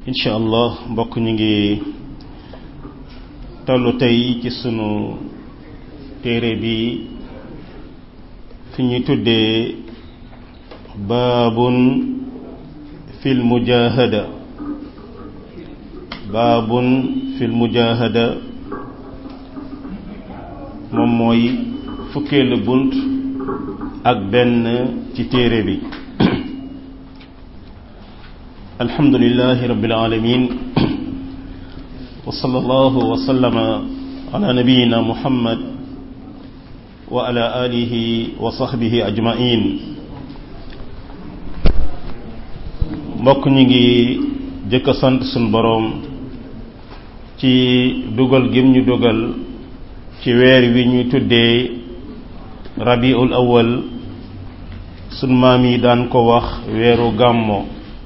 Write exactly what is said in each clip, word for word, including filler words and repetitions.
incha allah mbokk ñu ngi tollu tey ci sunu téere bi fi ñu tuddee baabun fil mujahada baabun fil mujahada moom mooy fukkeelu bunt ak benn ci téere bi alhamdulillahi rabbil alamin wa sallallahu wa sallama ala nabiyyina muhammad wa ala alihi wa sahbihi ajma'in mbokk ñi ngi jëkk a sant sunu boroom ci dugal gim ñu dugal ci weer wi ñuy tuddee rabiul awwal sun maam yi daan ko wax weeru gàmmo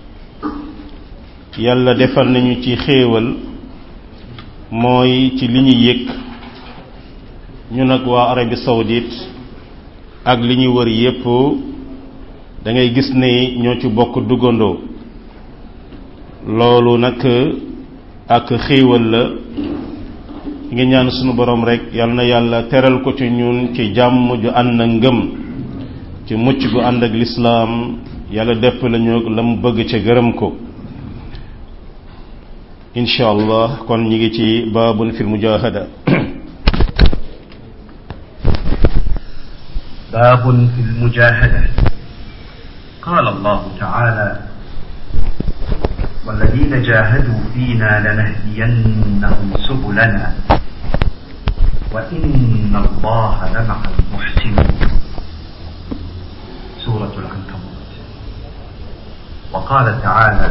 yàlla defal nañu ci xéewal mooy ci li ñu yëg ñu nag waa Arabie saoudite ak li ñu wër yépp da ngay gis ne ñoo ci bokk duggandoo loolu nag ak xéewal la ngi ñaan sunu borom rek yal na yàlla teral ko ci ñun ci jàmm ju ànd ak ngëm ci mucc gu ànd ak lislaam yàlla depp lañu la mu bëgg ca gërëm ko insha allah kon ñi ngi ci baabun fil mujahada baabun fil mujahada qaala allahu taala والذين جاهدوا فينا لنهدينهم سبلنا وإن الله لمع المحسنين سورة العنكبوت وقال تعالى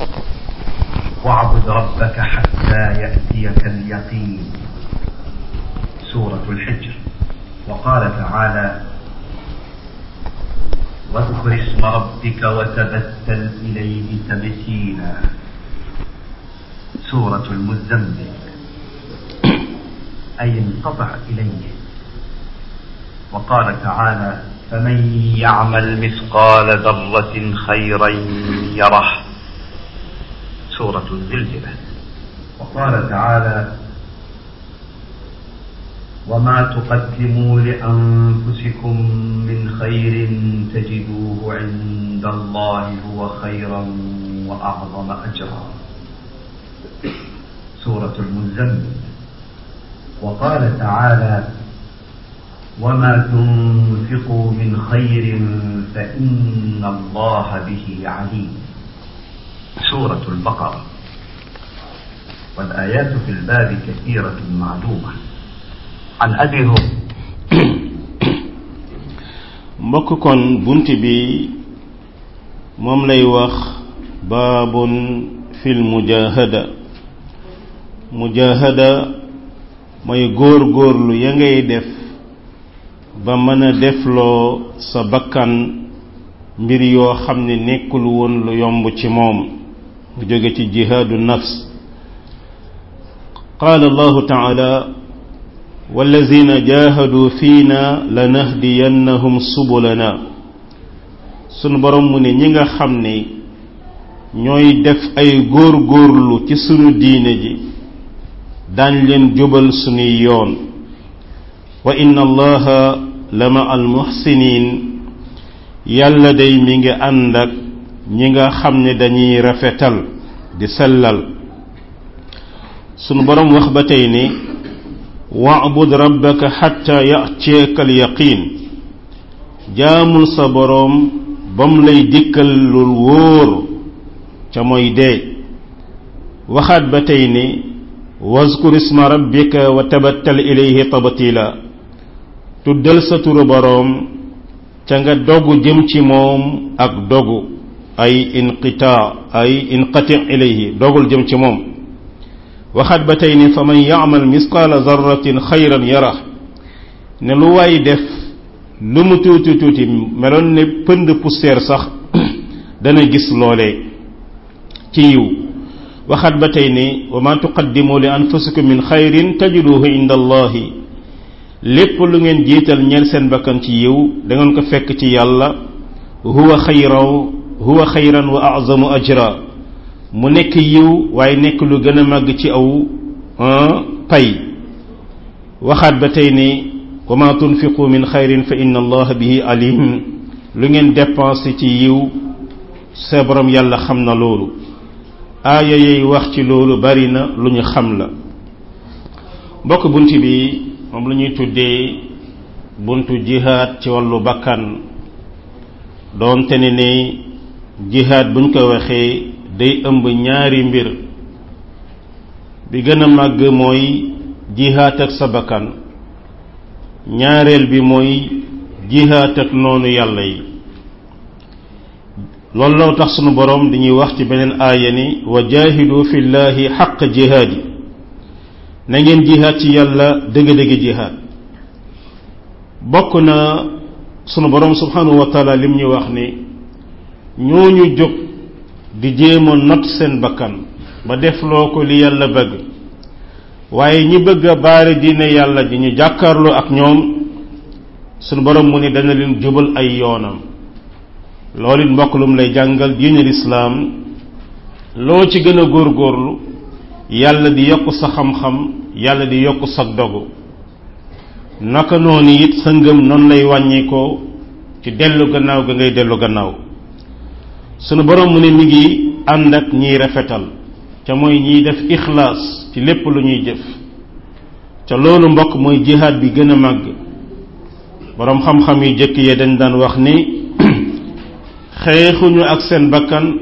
واعبد ربك حتى يأتيك اليقين سورة الحجر وقال تعالى واذكر اسم ربك وتبتل إليه تبتيلا سورة المزمل أي انقطع إليه وقال تعالى فمن يعمل مثقال ذرة خيرا يره سورة الزلزلة وقال تعالى وما تقدموا لأنفسكم من خير تجدوه عند الله هو خيرا وأعظم أجرا سورة المزمل وقال تعالى وما تنفقوا من خير فإن الله به عليم سورة البقرة والآيات في الباب كثيرة معلومة عن أبي هريرة mbokk kon bunt bi moom lay wax baabun fil mujahada mujahada mooy góor góorlu ya ngay def ba mën a defloo sa bakkan mbir yoo xam ne nekkul woon lu yomb ci moom mu jóge ci jihaadu nafs qaala allahu taala wallazina jahadu fiina lanahdiyannahum subulana sunu borom mu ne ñi nga xam ne ñooy def ay góor góorlu ci sunu diine ji daañ leen jubal sunuy yoon wa inna allaha lama al muhsinin yàlla day mi ngi ànd ak ñi nga xam ne dañuy rafetal di sellal sunu borom wax ba tey ni wa'bud rabbaka hatta ya'tiyaka al-yaqin jaamul sa boroom bam lay dikkal lu wóor ca mooy dee waxaat ba tey ni wazkur isma rabbika wa tabattal ilayhi tabtila tuddal sa turu boroom ca nga dogu jëm ci moom ak dogu ay inqita ay inqati ilayhi dogul jëm ci moom waxaat ba tey ni fa man ya'mal misqaala zarratin xayran yara ne lu waay def lu mu tuuti tuuti meloon ne pënd poussière sax dana gis loolee ci yiw waxaat ba tey ni wa ma tuqaddimu li anfusikum min xayrin tajiduhu inda allahi lépp lu ngeen jiital ñeel seen bakkan ci yiw da ngeen ko fekk ci yàlla huwa xayran huwa xayran wa a'zamu ajra mu nekk yiw waaye nekk lu gën a màgg ci aw pay waxaat ba tey ni wa ma tunfiqu min xayrin fa inna allaha bihi alim lu ngeen dépensé ci yiw sa borom yàlla xam na loolu aaya yey wax ci loolu bari na lu ñu xam la mbokk bunt bi moom la ñuy tuddee buntu jihaad ci wàllu bakkan doonte ne ne jihaad buñ ko waxee day ëmb ñaari mbir bi gën a màgg mooy jihaad ak sa bakkan ñaareel bi mooy jihaad ak noonu yàlla yi loolu loo tax sunu boroom dañuy wax ci beneen aaya ni wa jaahidu fi llahi xaq jihaad yi na ngeen jihaad ci yàlla dëgg-dëgg jihaad bokk na sunu boroom subhanahu wa taala lim ñu wax ni ñooñu jóg di jéema not seen bakkan ba def loo ko li yàlla bëgg waaye ñi bëgg a baare diine yàlla ji ñu jàkkaarloo ak ñoom sunu boroom mu ni dana leen jubal ay yoonam loolu it mbokk lum lay jàngal diine lislaam loo ci gën a góorgóorlu yàlla di yokk sa xam-xam yàlla di yokk sa dogu naka noonu it sa ngëm noonu lay wàññeekoo ci dellu gannaaw ga ngay dellu gannaaw sunu borom mu ne mi ngi ànd ak ñiy rafetal ca mooy ñiy def ixlaas ci lépp lu ñuy jëf ca loolu mbokk mooy jihaad bi gën a màgg boroom xam-xam yi jëkk yee dañ daan wax ni xeexuñu ak seen bakkan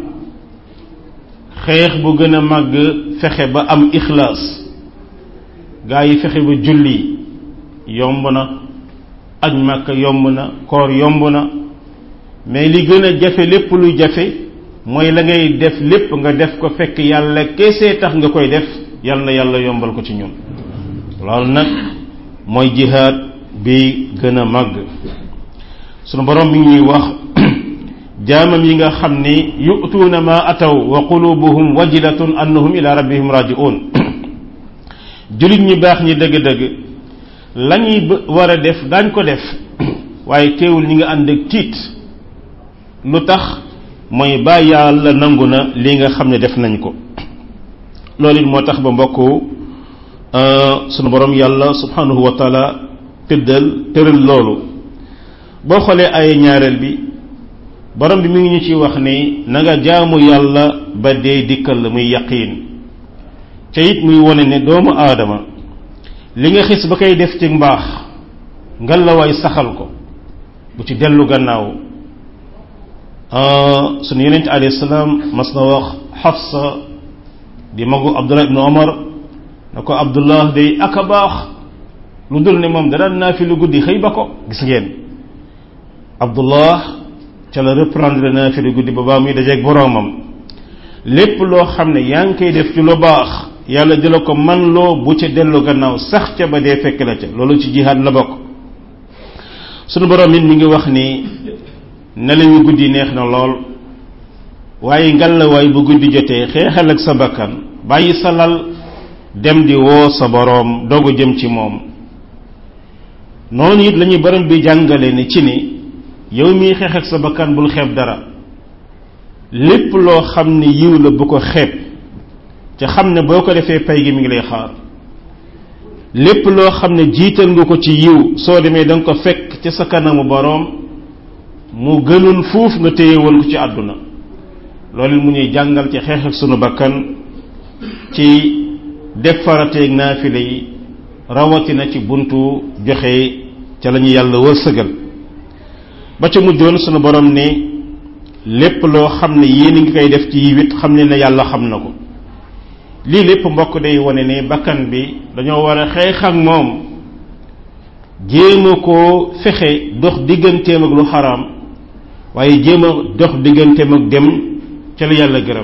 xeex bu gën a màgg fexe ba am ixlaas gaa yi fexe ba julli yomb na aj Makka yomb na koor yomb na mais li gën a jafe lépp luy jafe mooy la ngay def lépp nga def ko fekk yàlla kese tax nga koy def yàlla na yàlla yombal ko ci ñun loolu nag mooy jihaad bi gën a màgg sunu borom mi ngi ñuy wax jaamam yi nga xam ni yu'tuuna ma ataw wa qulubuhum wajilatun annahum ila rabbihim raji'un julit ñi baax ñi dëgg-dëgg lañuy war a def daañ ko def waaye teewul ñi nga ànd ak tiit lu tax mooy ba yàlla nangu na li nga xam ne def nañ ko loolu it moo tax ba mbokku sunu borom yàlla subhanahu wa taala tëddal tëral loolu boo xoolee ay ñaareel bi borom bi mi ngi ñu ci wax ni na nga jaamu yàlla ba dee dikkal la muy yaqiin ca it muy wone ne doomu aadama li nga xis ba koy def ci mbaax ngal la waay saxal ko bu ci dellu gannaaw sunu yonent alayhi salaam mas na wax Xafsa di magu Abdullah ibnu Omar na ko Abdullah day ak a baax lu dul ne moom da daan naa fi lu guddi xëy ba ko gis ngeen Abdullah ca la reprendre naa fi lu guddi ba baa muy dajeeg boroomam lépp loo xam ne yaa ngi koy def ci lu baax yàlla jëla ko man loo bu ca dellu gannaaw sax ca ba dee fekk la ca loolu ci jihaad la bokk sunu boroom it mi ngi wax ni nelawi guddi neex na lool waaye ngalawaay bu guddi jotee xeexal ak sa bakkan bàyyi sa lal dem di woo sa boroom dogu jëm ci moom noonu it lañuy borom bi jàngale ni ci ni yow miy xeex ak sa bakkan bul xeeb dara lépp loo xam ne yiw la bu ko xeeb te xam ne boo ko defee pay gi mi ngi lay xaar lépp loo xam ne jiital nga ko ci yiw soo demee da nga ko fekk ci sa kanamu boroom mu gënul fuuf nga téye woon ko ci àdduna loolu mu ñuy jàngal ci xeex ak sunu bakkan ci def farateeg naafile yi rawatina ci buntu joxe ca la ñu yàlla wërsëgal ba ca mujjoon sunu borom ne lépp loo xam ne yéen a ngi koy def ci yiwit xam ne ne yàlla xam na ko lii lépp mbokk day wane ne bakkan bi dañoo war a xeex ak moom jéem a koo fexe dox digganteem ak lu xaraam waaye jéem a dox digganteem ak dem ca la yàlla gërëm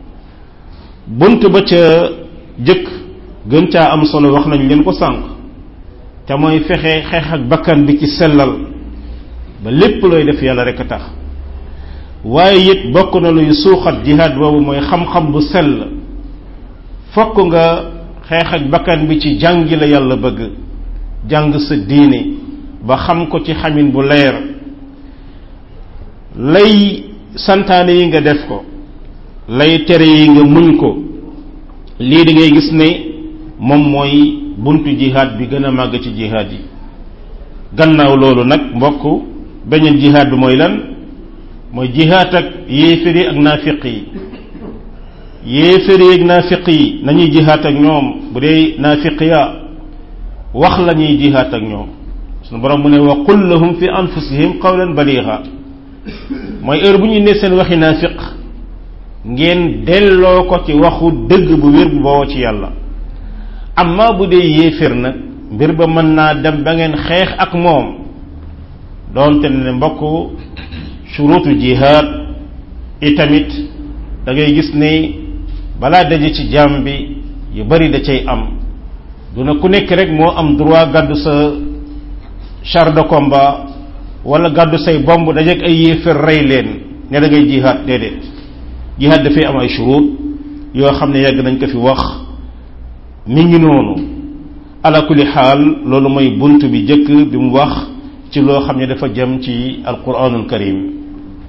bunt ba ca jëkk gën caa am solo wax nañ leen ko sànq te mooy fexe xeex ak bakkan bi ci sellal ba lépp looy def yàlla rek a tax waaye it bokk na luy suuxat jihaad boobu mooy xam-xam bu sell fokk nga xeex ak bakkan bi ci jàngi la yàlla bëgg jàng sa diine ba xam ko ci xamin bu leer lay santaane yi nga def ko lay tere yi nga muñ ko lii da ngay gis ne moom mooy buntu jihaad bi gën a màgg ci jihaad yi gannaaw loolu nag mbokk beneen jihaad bi mooy lan mooy jihaad ak yéefar yi ak naafiq yi yéefar yi ak naafiq yi nañuy jihaad ak ñoom bu dee naafiq ya wax la ñuy jihaad ak ñoom sunu borom mu ne wa qul lahum fi anfusihim qawlan baligha mooy heure bu ñu ne seen waxi naafiq ngeen delloo ko ci waxu dëgg bu wér bu bawoo ci yàlla amma bu dee yéefar nag mbir ba mën naa dem ba ngeen xeex ak moom doonte ne mbokk shurutu jihaad itamit da ngay gis ne balaa daje ci jaam bi yu bari da cay am du na ku nekk rek moo am droit gàddu sa char de combat wala gàddu say bomb dajeeg ay yéefar rey leen ne da ngay jihaad déedéet jihaad dafay am ay shurut yoo xam ne yàgg nañ ko fi wax mi ngi noonu ala kulli xaal loolu mooy bunt bi jëkk bi mu wax ci loo xam ne dafa jëm ci alquranul karim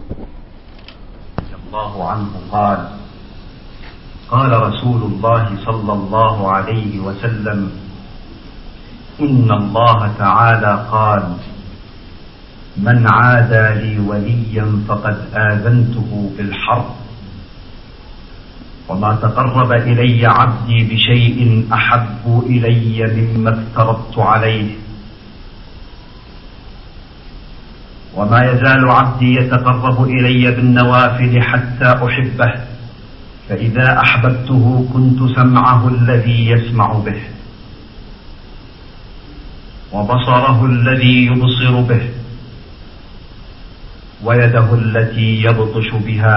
الله عنه قال قال رسول الله صلى الله عليه وسلم إن الله تعالى قال من عادى لي وليا فقد آذنته بالحرب وما تقرب إلي عبدي بشيء أحب إلي مما افترضت عليه وما يزال عبدي يتقرب إلي بالنوافل حتى أحبه فإذا أحببته كنت سمعه الذي يسمع به وبصره الذي يبصر به ويده التي يبطش بها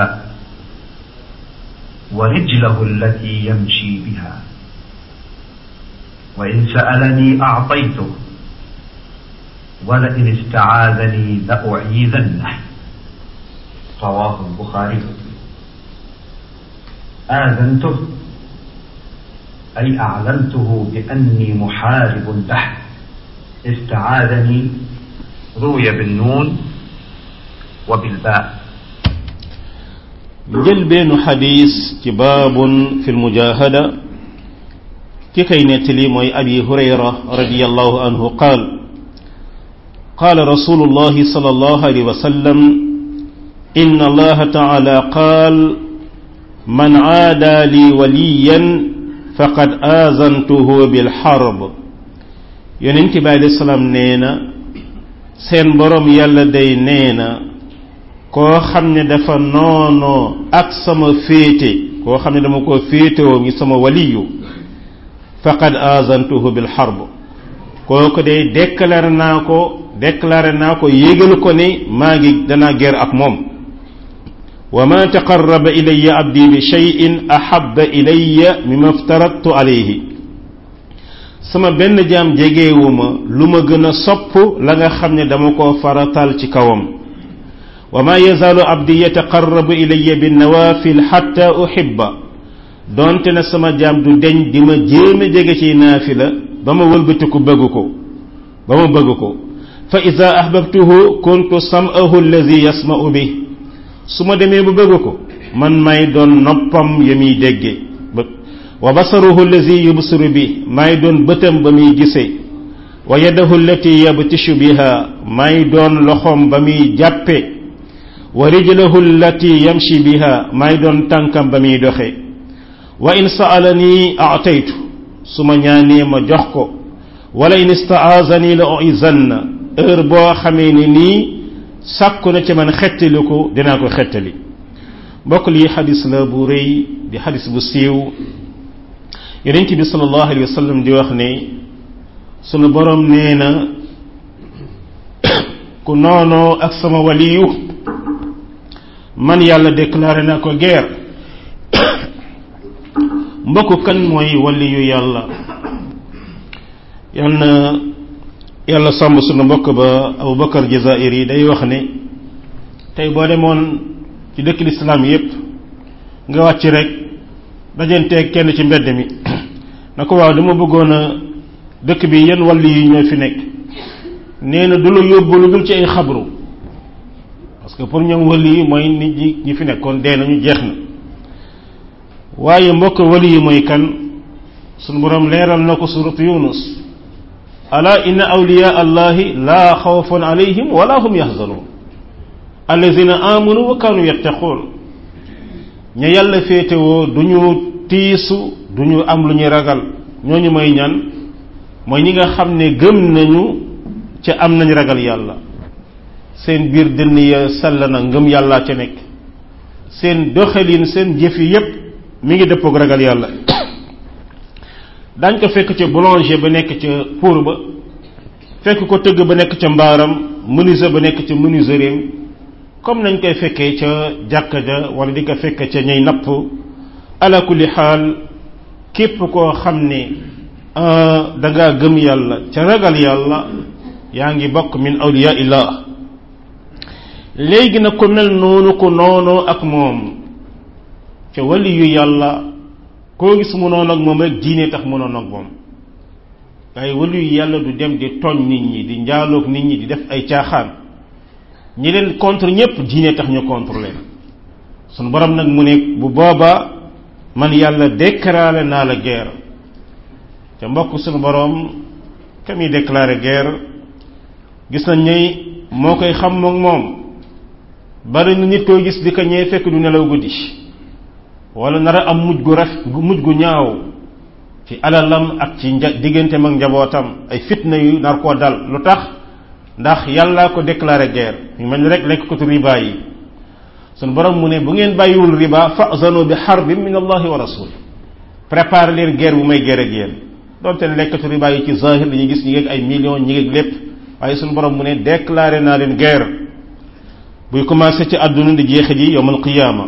ورجله التي يمشي بها وإن سألني أعطيته ولئن استعاذني لأعيذنه رواه البخاري آذنته أي أعلمته بأني محارب له استعاذني روي بالنون وبالباء jël benn xadis ci baabun fi lmujahada ki kay nettali mooy abi hurayra radiallahu anhu qaal قال رسول الله صلى الله عليه وسلم إن الله تعالى قال من عادى لي وليا فقد آذنته بالحرب يونتي باي عليه السلام نينا سين بروم يالا داي نينا كو خامني دا فا نونو اك سما فيتي كو خامني دama ko féetewoo mi sama waliyu فقد آذنته بالحرب kooku day déclaré naa ko déclaré naa ko yégal ko ni maa ngi danaa guerre ak moom wa ma taqarraba ilayya abdi bi shay'in ahabba ilayya mimma aftaradtu alayhi sama benn jaam jegeewuma lu ma gën a sopp la nga xam ne dama koo faratal ci kawam wa ma yazalu abdi yataqarrabu ilayya bin nawafil hatta uhibba donte na sama jaam du deñ di ma jéeme jege ci naafila ba ma wëlbatiku bëgg ko ba ma bëgg ko fa ida ahbabtuhu kuntu sam'ahu allazi yasma'u bi su ma demee bu bëgg ko man may doon noppam ya muy dégge wa basaruhu allazi yubsiru bi may doon bëtam ba muy gisee wa yadahu allati yabtishu biha may doon loxom ba muy jàppe wa rijluhu allati yamshi biha may doon tànkam ba muy doxe wa in sa'alani a'taytu suma ñaanee ma jox ko wala in istaazani la uizanna heure boo xamee ni nii sàkku na ci man xettali ko dinaa ko xettali mbokk lii xadis la bu rëy di xadis bu siiw yonent bi sallallahu alayhi wa sallam di wax ne sunu borom nee na ku noonoo ak sama waliyu man yàlla déclaré na ko guerre mbokk kan mooy waliyu yàlla yal na yàlla sàmm sunu mbokk ba Abubakar Jazairi yi day wax ne tey boo demoon ci dëkk lislaam yépp nga wàcc rek dajanteeg kenn ci mbedd mi na ko waaw dama bëggoon a dëkk bi yan wàll yi ñoo fi nekk nee na du la yóbbu lu dul ci ay xabru parce que pour ñoom wàll yi mooy nit ñi ñi fi nekkoon dee nañu jeex na waaye mbokk wali yi mooy kan sunu borom leeral na ko suratu yunus ala inna awliya allahi la xawfun alayhim wala hum yahzanun allazina amanu wa kanu yattaqun ña yàlla féetewoo duñu tiisu duñu am lu ñuy ragal ñooñu mooy ñan mooy ñi nga xam ne gëm nañu ca am nañ ragal yàlla seen biir dënn ya sell na ngëm yàllaa ca nekk seen doxalin seen jëf yi yépp mi ngi dëppook ragal yàlla dañ ko fekk ca boulanger ba nekk ca pour ba fekk ko tëgg ba nekk ca mbaaram menuisier ba nekk ca menuiserie comme nañ koy fekkee ca jàkka ja wala di ko fekk ca ñay napp ala kulli xaal képp koo xam ne da ngaa gëm yàlla ca ragal yàlla yaa ngi bokk min awliya illah léegi nag ku mel noonu ku noonoo ak moom ca wali yu yàlla koo gis mu noonu ak moom rek diine tax mu noonu ak moom waaye wali yu yàlla du dem di tooñ nit ñi di njaaloog nit ñi di def ay caaxaan ñi leen contre ñépp diine tax ñu contre leen sunu borom nag mu ne bu boobaa man yàlla déclaré naa la guerre te mbokk sunu borom ka muy déclaré guerre gis nañ ne moo koy xam moom moom bari na nit koo gis di ko ñee fekk du nelaw guddi wala nar a am mujj gu raf mujj gu ñaaw ci alalam ak ci nja digganteem ak njabootam ay fitna yu nar koo dal lu tax ndax yàllaa ko déclaré guerre ñu mel ni rek lekk ko tu riba yi sunu borom mu ne bu ngeen bàyyiwul riba fa'zanu bi harbin min allahi wa rasul préparé leen guerre bu may guerre ak yéen doonte ne lekkatu riba yi ci zahir dañuy gis ñi ngeeg ay millions ñi ngeeg lépp waaye sunu borom mu ne déclaré naa leen guerre buy commencé ci àdduna di jeexe ji yawmal qiyaama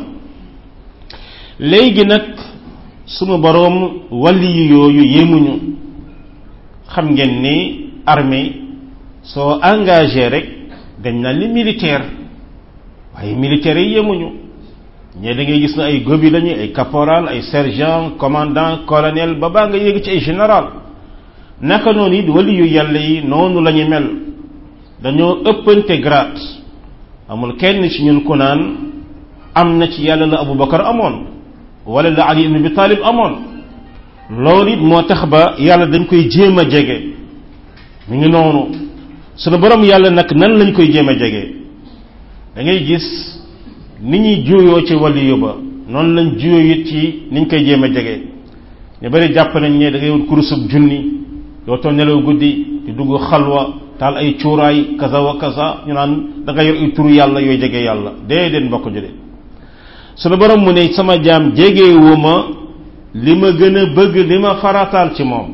léegi nag sunu borom wàlli yu yooyu yéemuñu xam ngeen ni armée soo engagé rek dañ naan li militaire waaye militaires yi yéemuñu ñee da ngay gis na ay gobi lañu ay caporal ay sergent commandant colonel ba baa nga yéegi ci ay général naka noonu it wàlli yu yàlla yi noonu la ñu mel dañoo ëppante grade amul kenn ci ñun ku naan am na ci yàlla la Abubakar amoon wala la Ali ibn Abi Talib amoon loolu it moo tax ba yàlla dañ koy jéem a jege mi ngi noonu sunu borom yàlla nag nan lañ koy jéem a jege da ngay gis ni ñuy juyoo ci waliyu ba noonu lañ juyoo it ci niñ koy jéem a jege ñu bari jàpp nañ ne da ngay wut kurusub junni dootoo nelaw guddi di dugg xalwa taal ay cuuraay kaza wa kaza ñu naan da nga yor ay turu yàlla yooy jege yàlla déedéet mbokk jële sunu borom mu ne sama jaam jegewu ma li ma gën a bëgg li ma farataal ci moom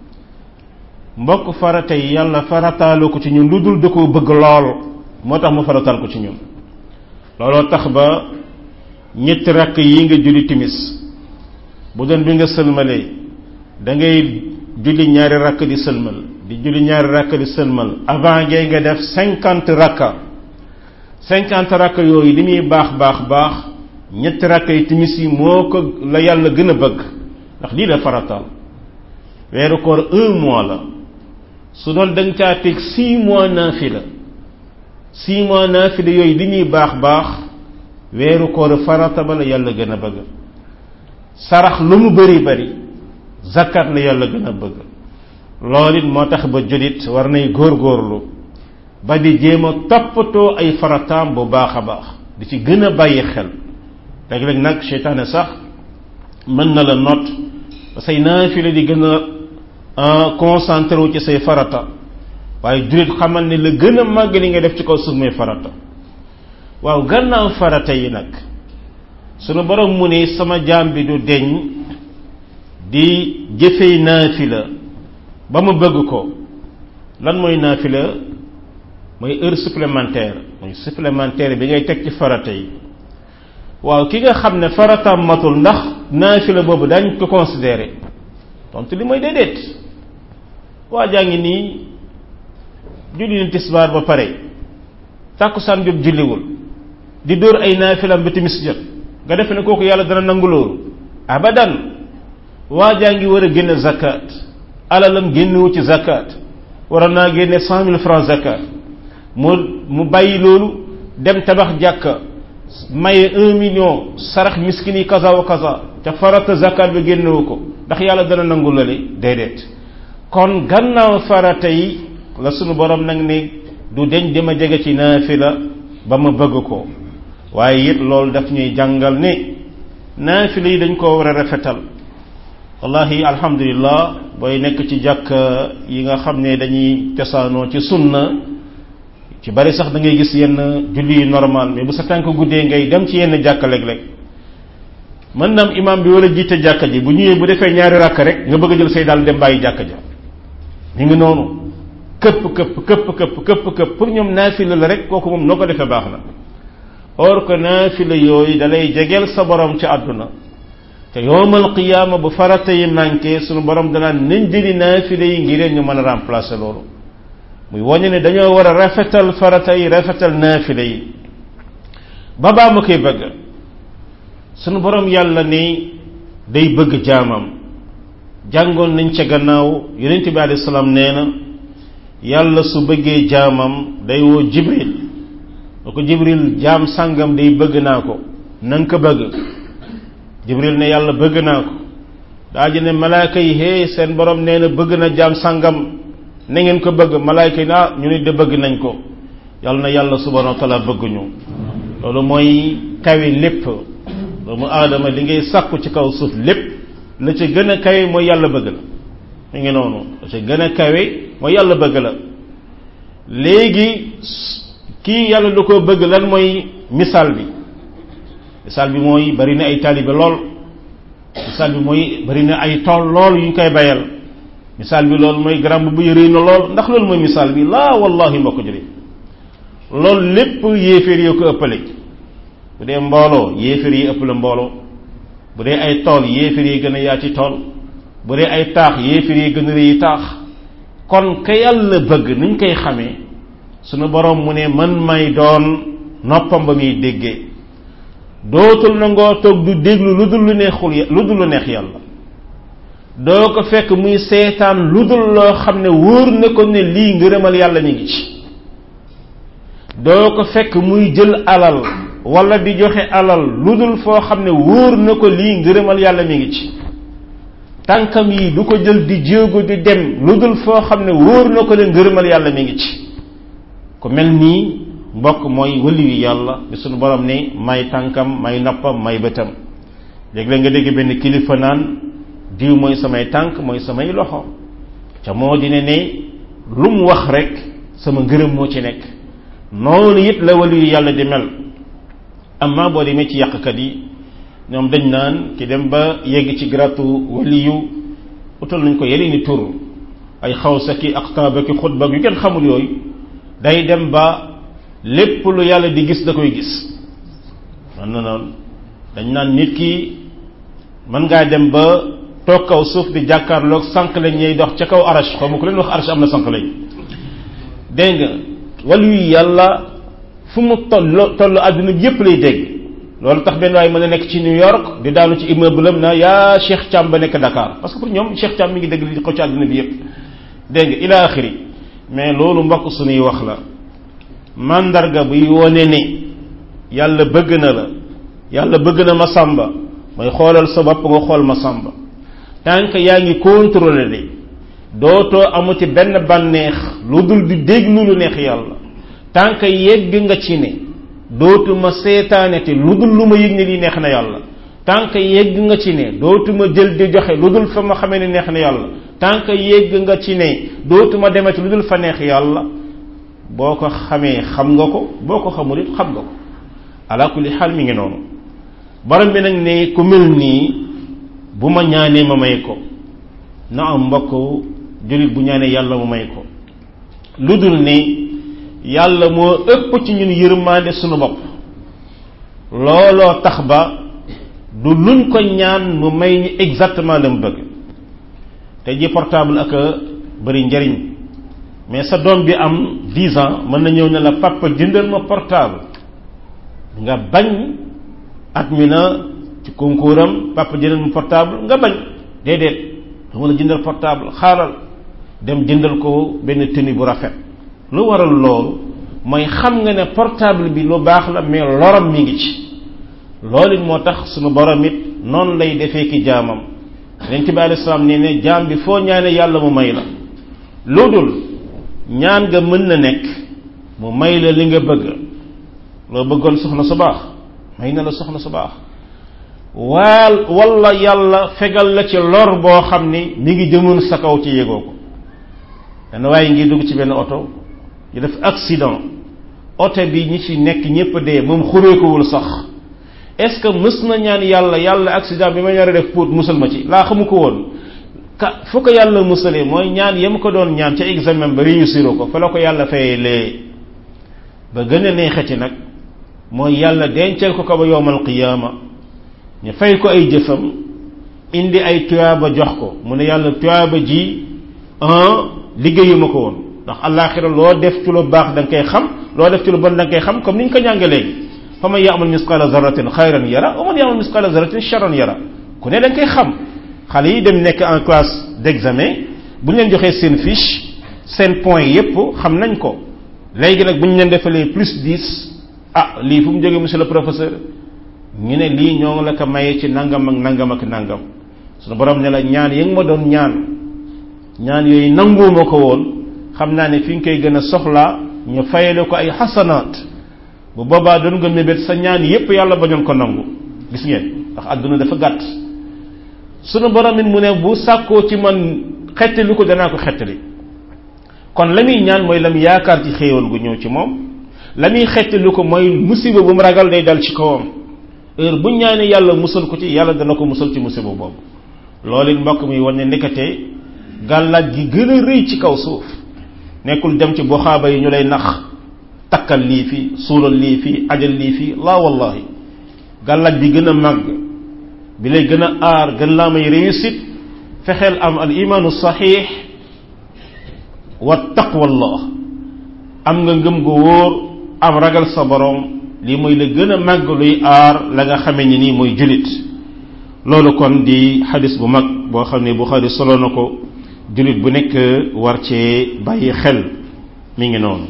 mbokk farata yi yàlla farataalu ko ci ñun lu dul da koo bëgg lool moo tax mu farataal ko ci ñun looloo tax ba ñetti rakk yi nga julli timis bu doon bi nga sëlmalee da ngay julli ñaari rakk di sëlmal di julli ñaari rakk di sëlmal avant ngay nga def cinquante rakka cinquante rakka yooyu li muy baax baax baax ñetti rakk yi timis yi moo ko la yàlla gën a bëgg ndax lii la farataal weeru koor un mois la su doon da nga caa teg six mois naafila six mois naafila yooyu li ñuy baax baax weeru koor farata ba la yàlla gën a bëgg sarax lu mu bari bari zakat la yàlla gën a bëgg loolu it moo tax ba julit war nay góorgóorlu ba di jéem a toppatoo ay farataam bu baax a baax di ci gën a bàyyi xel léeg-léeg nag seytaane sax mën na la not say naafila di gën a concentré wu ci say farata waaye julit xamal ne la gën a màgg li nga def ci kaw suuf mooy farata waaw gannaaw farata yi nag sunu borom mu ne sama jaam bi du deñ di jëfee naafila ba mu bëgg ko lan mooy naafila mooy heure supplémentaire mooy supplémentaire bi ngay teg ci farata yi waaw ki nga xam ne farataam matul ndax naafila boobu dañ ko considéré tontu li mooy déedéet waa jaa ngi nii julli na tisbaar ba pare tàkkusaan jot julliwul di dóor ay naafilam ba timis jot nga defe ne kooku yàlla dana nangu loolu abadan waa jaa ngi war a génne zakat alalam génnewu ci zakat waroon naa génne cent mille francs zakat mu mu bàyyi loolu dem tabax jàkka maye un million sarax miskin yi kaza wa kaza te farata zakat bi génnewu ko ndax yàlla dana nangu lale déedéet kon gannaaw farata yi la sunu borom nag ne du deñ dama jege ci naafila ba ma bëgg ko waaye it loolu daf ñuy jàngal ne naafila yi dañ koo war a rafetal wallahi alhamdulillah booy nekk ci jàkk yi nga xam ne dañuy cosaanoo ci sunna ci bari sax da ngay gis yenn julli yu normal mais bu sa tànk guddee ngay dem ci yenn jàkk léeg-léeg mën na am imam bi wala jiite jàkka ji bu ñëwee bu defee ñaari rakk rek nga bëgg a jël say daal dem bàyyi jàkka ja ñu ngi noonu këpp këpp këpp këpp këpp këpp pour ñoom naafila la rek kooku moom noo ko defee baax na or que naafila yooyu dalay jegeel sa borom ci àdduna te yowmal qiyaama bu farata yi manqué sunu borom danaan nañ jëli naafila yi ngir ñu mën a remplacer loolu muy woññe ne dañoo war a rafetal farata yi rafetal naafila yi ba baa ma koy bëgg sunu borom yàlla ni day bëgg jaamam jàngoon nañ ca gannaaw yonent bi alayhi salaam nee na yàlla su bëggee jaamam day woo jibril da ko jibril jaam sàngam day bëgg naa ko na nga ko bëgg jibril ne yàlla bëgg naa ko daa ji ne malaaka yi hee seen borom nee na bëgg na jaam sàngam na ngeen ko bëgg malaaka yi naa ñu ne de bëgg nañ ko yàlla na yàlla subhanahu wa taala bëgguñu loolu mooy kawe lépp doomu aadama li ngay sàkku ci kaw suuf lépp la ca gën a kawe mooy yàlla bëgg la mu ngi noonu la ca gën a kawe mooy yàlla bëgg la léegi kii yàlla da ko bëgg lan mooy misaal bi misaal bi mooy bari na ay taalibe lool misaal bi mooy bari na ay tool lool yu ñu koy bayal misaal bi loolu mooy garam bu rëy na lool ndax loolu mooy misaal bi laa wallahi moo ko jëlee loolu lépp yéeféer yoo ko ëppale bu dee mbooloo yéeféer yi ëpp la mbooloo bu dee ay tool yéeféer yi gën a yaa ci tool bu dee ay taax yéeféer yi gën a rëy taax kon ka yàlla bëgg niñ koy xamee sunu borom mu ne man may doon noppam ba muy déggee dootul nangoo toog du déglu lu dul lu neexul lu dul lu neex yàlla doo ko fekk muy seetaan lu dul loo xam ne wóor na ko ne lii ngërëmal yàlla mi ngi ci doo ko fekk muy jël alal wala di joxe alal lu dul foo xam ne wóor na ko lii ngërëmal yàlla mi ngi ci tànkam yi du ko jël di jéego di dem lu dul foo xam ne wóor na ko ne ngërëmal yàlla mi ngi ci ku mel nii mbokk mooy wëliyu yàlla bi sunu borom ne may tànkam may noppam may bëtam léeg-léeg nga dégg benn kilifa naan diw mooy samay tànk mooy samay loxo ca moo di ne ne lu mu wax rek sama ngërëm moo ci nekk noonu it la wëliyu yàlla di mel amma boo demee ci yàqkat yi ñoom dañ naan ki dem ba yegg ci gratu waliyu utal nañ ko yeneen i tur ay xawsa ki aqtaaba ki xutba yu kenn xamul yooyu day dem ba lépp lu yàlla di gis da koy gis man na noonu dañ naan nit ki mën ngaa dem ba toog kaw suuf di jàkkaarloog sànq lañ ñuy dox ca kaw arash xaw ma ku leen wax arash am na sànq lañ dégg nga waliyu yàlla fu mu toll toll àdduna bi yépp lay dégg loolu tax benn waaye mën a nekk ci New York di daanu ci immeuble am na yaa Cheikh Thiam ba nekk Dakar parce que pour ñoom Cheikh Thiam mi ngi dégg li ko ci àdduna bi yépp dégg nga ila axiri mais loolu mbokk suñuy wax la mandarga buy wone ne yàlla bëgg na la yàlla bëgg na ma sàmba mooy xoolal sa bopp nga xool ma sàmba tant que yaa ngi contrôler de dootoo amuti benn bànneex lu dul di déglu lu neex yàlla tant que yegg nga ci ne dootuma seetaaneti lu dul lu ma yëg ne li neex na yàlla tant que yegg nga ci ne dootuma jël di joxe lu dul fa ma xamee ne neex na yàlla tant que yegg nga ci ne dootuma demeti lu dul fa neex yàlla boo ko xamee xam nga ko boo ko xamul it xam nga ko ala kulli xaal mi ngi noonu borom bi nag ne ku mel nii bu ma ñaanee ma may ko na am mbokk jullit bu ñaanee yàlla mu may ko lu dul ne yàlla moo ëpp ci ñun yërmaande sunu bopp looloo tax ba du luñ ko ñaan mu may ñu exactement la mu bëgg te ji portable ak bari njariñ mais sa doom bi am dix ans mën na ñëw ne la papa jëndal ma portable nga bañ at mi na ci concours am papa jëndal ma portable nga bañ déedéet dama la jëndal portable xaaral dem jëndal ko benn tenue bu rafet lu waral loolu mooy xam nga ne portable bi lu baax la mais loram mi ngi ci loolu it moo tax sunu borom it noonu lay defee ki jaamam yonent bi alayhi salaam nee ne jaam bi foo ñaane yàlla mu may la lu dul ñaan nga mën na nekk mu may la li nga bëgg loo bëggoon soxna su baax may na la soxna su baax waal walla yàlla fegal la ci lor boo xam ni mi ngi jëmoon sa kaw ci yégoo ko dana waaye ngi dugg ci benn oto ñu def accident oto bi ñi ci nekk ñépp dee moom xureekuwul sax est-ce que mës na ñaan yàlla yàlla accident bi ma ñaari def pour musal ma ci laa xamu ko woon ka fu ko yàlla musalee mooy ñaan yam ko doon ñaan ca examen ba réussir ko fa la ko yàlla fayee lee ba gën a neexati nag mooy yàlla dencal ko ko ba yowmal qiyaama ñu fay ko ay jëfam indi ay tuyaaba jox ko mu ne yàlla tuyaaba ji un liggéeyuma ko woon ndax àllaaxira loo def ci lu baax da nga koy xam loo def ci lu bon da nga koy xam comme ni ñu ko ñànge léegi fa man ya'mal misqaala zarratin xayran yara wa man ya'mal misqaala zarratin sharran yara ku ne da nga koy xam xale yi dem nekk en classe d'examen bu ñu leen joxee seen fiche seen point yépp xam nañ ko léegi nag bu ñu leen defalee plus dix ah lii fu mu jógee monsieur le professeur ñu ne lii ñoo la ko maye ci nangam ak nangam ak nangam sunu borom ne la ñaan yi nga ma doon ñaan ñaan yooyu nanguuma ko woon xam naa ne fi nga koy gën a soxlaa ñu fayale ko ay xasanaat bu boobaa doon nga mébét sa ñaan yépp yàlla bañoon ko nangu gis ngeen ndax àdduna dafa gàtt sunu borom it mu ne bu sàkkoo ci man xettali ko danaa ko xettali kon la muy ñaan mooy la mu yaakaar ci xéewal gu ñëw ci moom la muy xettali ko mooy musiba bu mu ragal day dal ci kawam heure bu ñaanee yàlla musal ko ci yàlla dana ko musal ci musiba boobu loolu it mbokk mi wane ndekete gàllaaj gi gën a rëy ci kaw suuf nekkul dem ci boxaaba yi ñu lay nax takkal lii fi suulal lii fi ajal lii fi laa wallahi gàllaaj bi gën a màgg bi lay gën a aar gën laa may réussite fexeel am al imaanu saxiix wa taqwallah am nga ngëm gu wóor am ragal sa borom lii mooy la gën a màgg luy aar la nga xamee ni nii mooy julit loolu kon di xadis bu mag boo xam ne Buxaari solo na ko julit bu nekk war cee bàyyi xel mi ngi noonu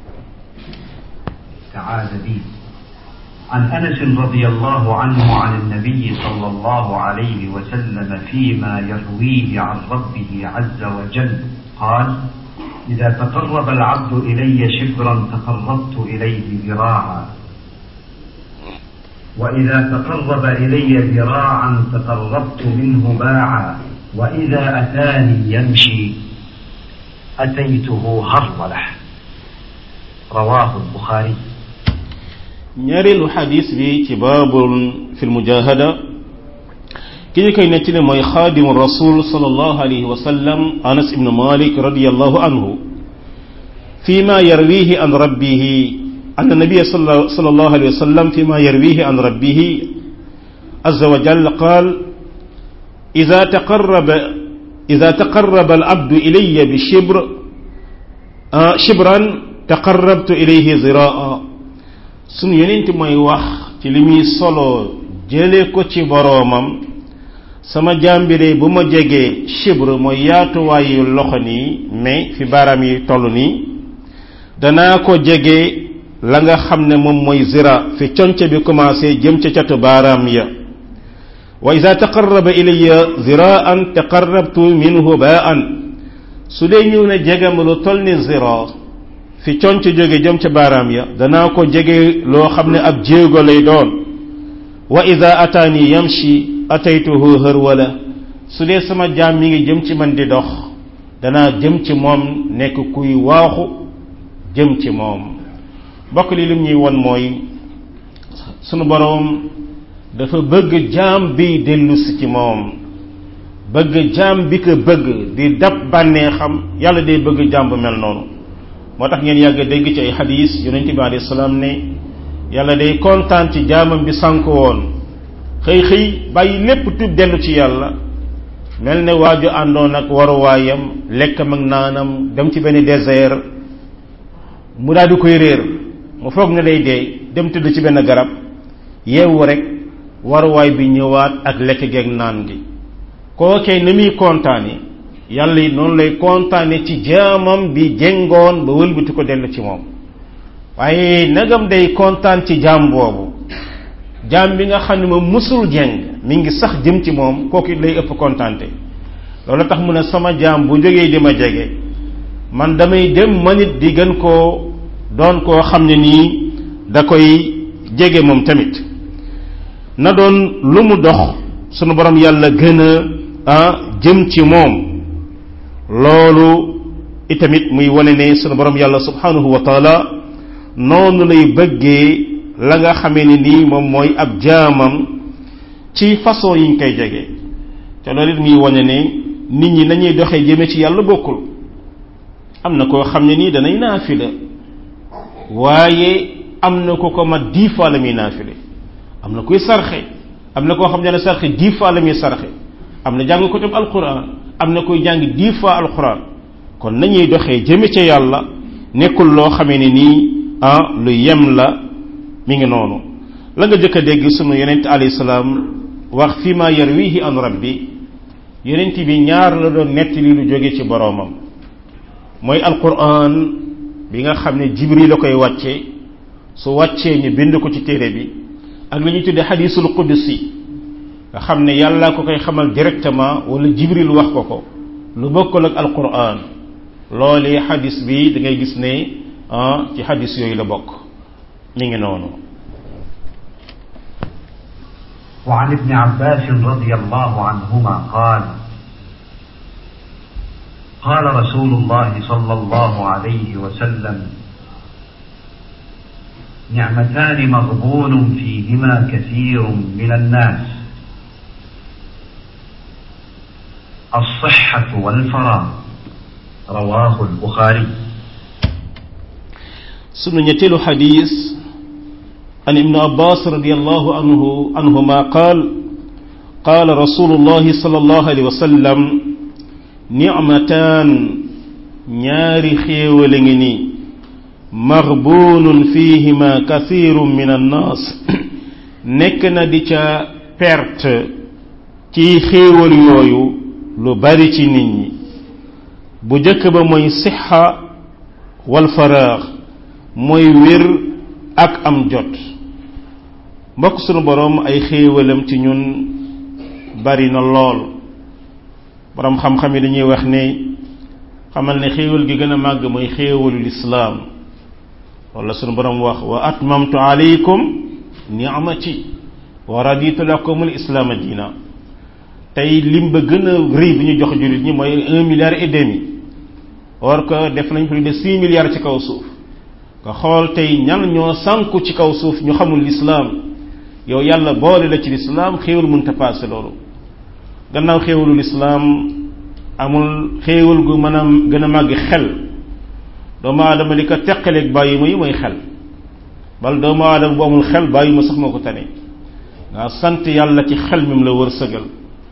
تعالى بي عن أنس رضي الله عنه عن النبي صلى الله عليه وسلم فيما يرويه عن ربه عز وجل قال إذا تقرب العبد إلي شبرا تقربت إليه ذراعا وإذا تقرب إلي ذراعا تقربت منه باعا وإذا أتاني يمشي أتيته هرولة رواه البخاري ñaareelu xadis bi ci baabul fi lmujahada ki ñu koy nettali mooy xaadimu rasul sallallahu alayhi wa sallam anas ibnu malik radiyallahu anhu فيما يرويه عن ربه أن النبي صلى الله عليه وسلم فيما يرويه عن ربه عز وجل قال إذا تقرب إذا تقرب العبد إلي بشبر شبرا تقربت إليه ذراعا sunu yonent mooy wax ci li muy solo jële ko ci boroomam sama jàmbire bu ma jegee chibre mooy yaatuwaayu loxo nii mais fi baaraam yi toll nii danaa ko jege la nga xam ne moom mooy zira fi conce bi commencé jëm ca catu baaraam ya wa iza taqarraba ilayya ziraan taqarrabtu minhu ba'an su dee ñëw na jegam lu toll ni zira fi conc jóge jëm ca baaraam ya danaa ko jege loo xam ne ab jéego lay doon wa ida ataani yamshi ataytuhu hërwala su dee sama jaam mi ngi jëm ci man di dox danaa jëm ci moom nekk kuy waaxu jëm ci moom mbokk li lim ñuy won mooy sunu boroom dafa bëgg jaam bi dellusi ci moom bëgg jaam bi ko bëgg di dab bànnee xam yàlla day bëgg jaam bu mel noonu moo tax ngeen yàgg dégg ci ay xadiis yonent bi alayhi salaam ne yàlla day kontaan ci jaamam bi sànk woon xëy xëy bàyyi lépp tub dellu ci yàlla mel ne waaju àndoon ak waruwaayam lekkam ak naanam dem ci benn désert mu daal di koy réer mu foog ne day dee dem tëdd ci benn garab yeewu rek waruwaay bi ñëwaat ak lekk geeg naan gi kookee ni muy kontaane yàlla yi noonu lay kontaane ci jaamam bi jengoon ba wëlbati ko dellu ci moom waaye nagam day kontaan ci jaam boobu jaam bi nga xam ne moom musul jeng mi ngi sax jëm ci moom kooku lay ëpp kontaante loolu tax mu ne sama jaam bu jógee di ma jege man damay dem ma nit di gën koo doon koo xam ne nii da koy jege moom tamit na doon lu mu dox sunu borom yàlla gën a jëm ci moom loolu itamit muy wane ne sunu borom yàlla subhanahu wa taala noonu lay bëggee la nga xamee ne nii moom mooy ab jaamam ci façon yi ñu koy jege te loolu it muy wane ne nit ñi nañuy doxee jëme ci yàlla bokkul am na koo xam ne nii danay naafila waaye am na ko ko mat dix fois la muy naafile am na kuy sarxe am na koo xam ne sarxe dix fois la muy sarxe am na jàng ko tam alquran am na koy jàng dix fois alquran kon nañuy doxee jëme ca yàlla nekkul loo xamee ne nii ah lu yem la mi ngi noonu la nga jëkk a dégg sunu yonent alayhi salaam wax fi ma yarwihi an rabbi yonent bi ñaar la doon nettali lu jóge ci boroomam mooy alquran bi nga xam ne jibril la koy wàcce su wàccee ñu bind ko ci téere bi ak li ñuy tuddee xadiisul qudsi nga xam ne yàlla ko koy xamal directement wala jibril wax ko ko lu bokkul ak alquran loolee xadis bi da ngay gis ne ah ci xadis yooyu la bokk mi ngi noonu وعن ابن عباس رضي الله عنهما قال قال رسول الله صلى الله عليه وسلم نعمتان مغبون فيهما كثير من الناس الصحة والفراغ رواه البخاري سنة نتيل حديث عن ابن عباس رضي الله عنه عنهما قال قال رسول الله صلى الله عليه وسلم نعمتان ñaari xéewal ngi ni maghbunun fihima kathirun min an-nas nekk na di ca perte ci xéewal yooyu lu bari ci nit ñi bu jëkk ba mooy sixa wal faraax mooy wér ak am jot mbokk sunu boroom ay xéewalam ci ñun bari na lool boroom xam-xam yi dañuy wax ne xamal ne xéewal gi gën a màgg mooy xéewalul islaam wala sunu boroom wax wa atmamtu alaykum ni'mati wa raditu lakum al islaama diina tey lim ba gën a rëy bi ñu jox jullit ñi mooy un milliard et demi or que def nañ plus de six milliards ci kaw suuf nga xool tey ñan ñoo sànku ci kaw suuf ñu xamul lislaam yow yàlla boole la ci lislaam xéewal mënta paase loolu gannaaw xéewalul lislaam amul xéewal gu mën a gën a màgg xel doomu aadama li ko teqaleeg bàyyi ma yi mooy xel bal doomu aadama bu amul xel bàyyi ma sax moo ko tane nga sant yàlla ci xel mi mu la wërsëgal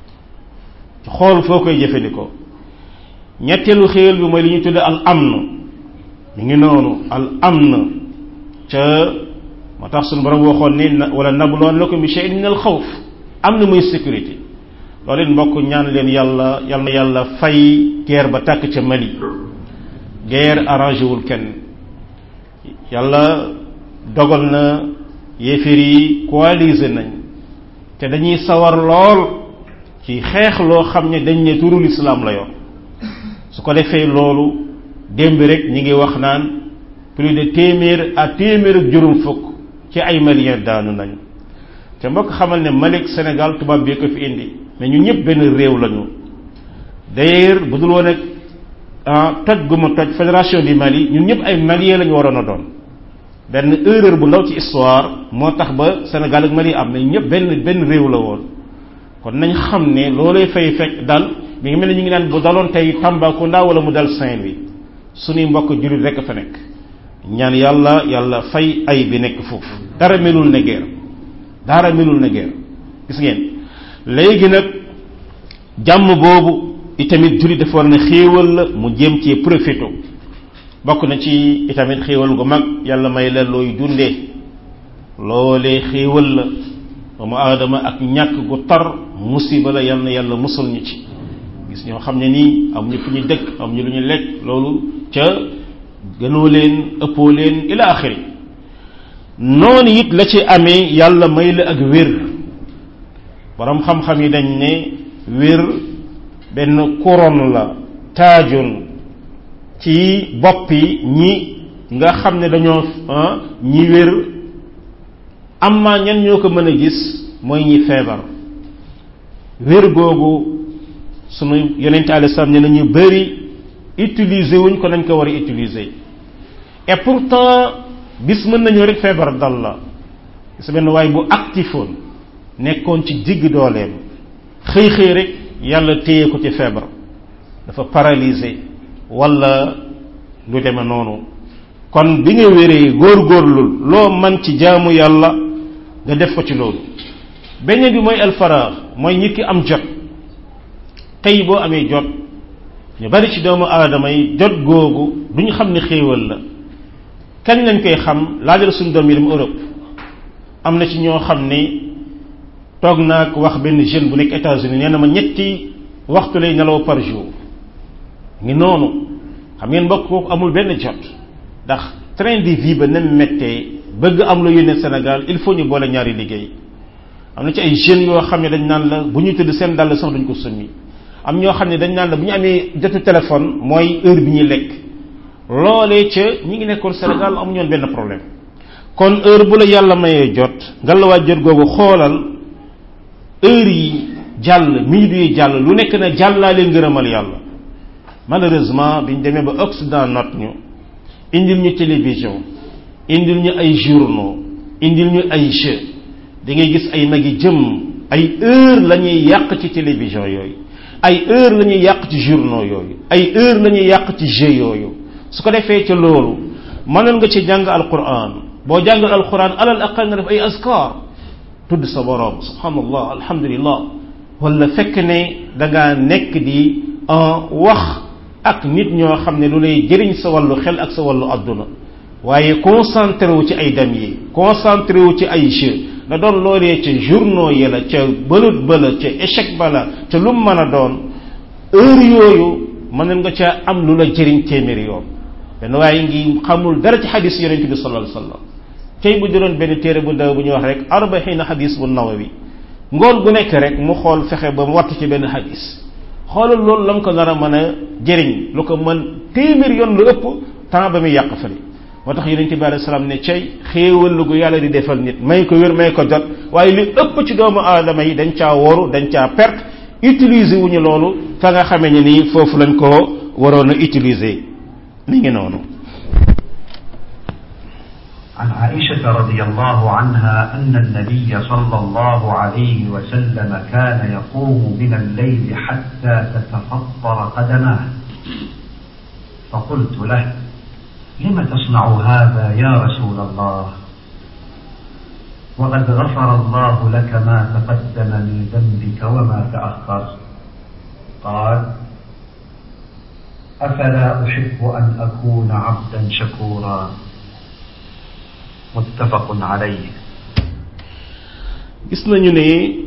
ci xool foo koy jëfandikoo ñetteelu xéewal bi mooy li ñuy tudde al amn mi ngi noonu al amn ca moo tax suñu borom waxoon ni wala nabluwannakum bi shay'in min al xawf am na muy sécurité loolu it mbokk ñaan leen yàlla yàlla na yàlla fay guerre ba tàkk ca Mali guerre arrangé wul kenn yàlla dogal na yéeféer yi coalisé nañ te dañuy sawar lool ci xeex loo xam ne dañ ne turul islam la yor su ko defee loolu démb rek ñi ngi wax naan plus de téeméer à téeméer ak juróom fukk ci ay maliens daanu nañu te mbokk xamal ne Malik Sénégal tubaab bi ko fi indi mais ñun ñëpp benn réew lañu d'ailleurs bu dul woon ak ah toj gu ma toj fédération du Mali ñun ñëpp ay maliens lañu waroon a doon benn erreur bu ndaw ci histoire moo tax ba Sénégal ak Mali am mais ñëpp benn benn réew la woon kon nañ xam ne loolee fay fekk dal mi ngi mel ne ñu ngi naan bu daloon tey Tambacounda wala mu dal Saint-Louis suñuy mbokk jullit rekk fa nekk ñaan yàlla yàlla fay ay bi nekk foofu dara melul ne guerre dara melul ne guerre gis ngeen léegi nag jàmm boobu itamit jullit dafa war na xéewal la mu jéem ci profité bokk na ci itamit xéewal gu mag yàlla may la looy dundee loolee xéewal la doomu aadama ak ñàkk gu tar musiba la yàlla na yàlla musal ñu ci gis ñoo xam ne nii amuñu fu ñu dëkk amuñu lu ñu lekk loolu ca gënoo leen ëppoo leen ila axiri noonu it la ci amee yàlla may la ak wér borom xam-xam yi dañ ne wér benn couronne la taajun ci boppi ñi nga xam ne dañoo ñi wér am ma ñan ñoo ko mën a gis mooy ñi feebar wér googu sunu yonente alayhi salaam ne nañu bëri utiliser wuñ ko nañ ko war a utiliser et pourtant bis mën nañu rek feebar dal la gis benn waay bu actifoon nekkoon ci digg dooleem xëy xëy rek yàlla téye ko ci feebar dafa paralysé wala lu deme noonu kon bi nga wéree góorgóorlul loo man ci jaamu yàlla nga def ko ci loolu beneen bi mooy alfaraax mooy nit ki am jot tey boo amee jot ñu bari ci doomu aadama yi jot googu duñu xam ne xéewal la kañ lañ koy xam laajal suñu doom yi dem Europe am na ci ñoo xam ne toog naa ko wax benn jeune bu nekk États-Unis nee na ma ñetti waxtu lay nelaw par jour ngi noonu xam ngeen mbokk kooku amul benn jot ndax train de vie ba nem méttee bëgg am la yónnee Sénégal il faut ñu boole ñaari liggéey am na ci ay jeunes yoo xam ne dañ naan la bu ñu tëdd seen dàll sax duñ ko summi am ñoo xam ne dañ naan la bu ñu amee jotu téléphone mooy heure bi ñuy lekk loolee ca ñi ngi nekkoon Sénégal amuñu woon benn problème kon heure bu la yàlla mayee jot nga la waa jot googu xoolal heure yi jàll minute yi jàll lu nekk na jàllaalee ngërëmal yàlla malheureusement biñ demee ba Occident not ñu indil ñu télévision indil ñu ay journaux indil ñu ay jeux da ngay gis ay mag yi jëm ay heure la ñuy yàq ci télévision yooyu ay heure la ñuy yàq ci journaux yooyu ay heure la ñuy yàq ci jeux yooyu su ko defee ca loolu mënoon nga ci jàng alquran boo jàngal alquran alal aqal nga def ay askar tudd sa borom subhanallah alhamdulillah wala fekk ne da ngaa nekk di wax ak nit ñoo xam ne lu lay jëriñ sa wàllu xel ak sa wàllu adduna waaye concentré wu ci ay dem yi concentré wu ci ay jeux na doon loolee ca journaux yi la ca bëlut bala ca échec bala ca lu mu mën a doon heure yooyu mën nga ca am lu la jëriñ téeméeri yoon benn waaye ngi xamul dara ci xadis yonente bi sallallahu alayhi wasallam tey bu jëloon benn téere bu daw bu ñuy wax rek arbaxiina xadis bu nawawi ngoon gu nekk rek mu xool fexe ba mu wattu ci benn xadis xoolal loolu la mu ko nar a mën a jëriñ lu ko mën téeméer yoon lu ëpp temps ba muy yàq fële moo tax yonente bi alayhi salaam ne cay xéewal lu gu yàlla di defal nit may ko wér may ko jot waaye li ëpp ci doomu aadama yi dañ caa woru dañ caa perte utiliser wuñu loolu fa nga xamee ne nii foofu lañ ko waroon a utiliser mi ngi noonu. عن عائشة رضي الله عنها أن النبي صلى الله عليه وسلم كان يقوم من الليل حتى تتفطر قدماه فقلت له لم تصنع هذا يا رسول الله وقد غفر الله لك ما تقدم من ذنبك وما تأخر قال أفلا أحب أن أكون عبدا شكورا متفق عليه. gis nañu ne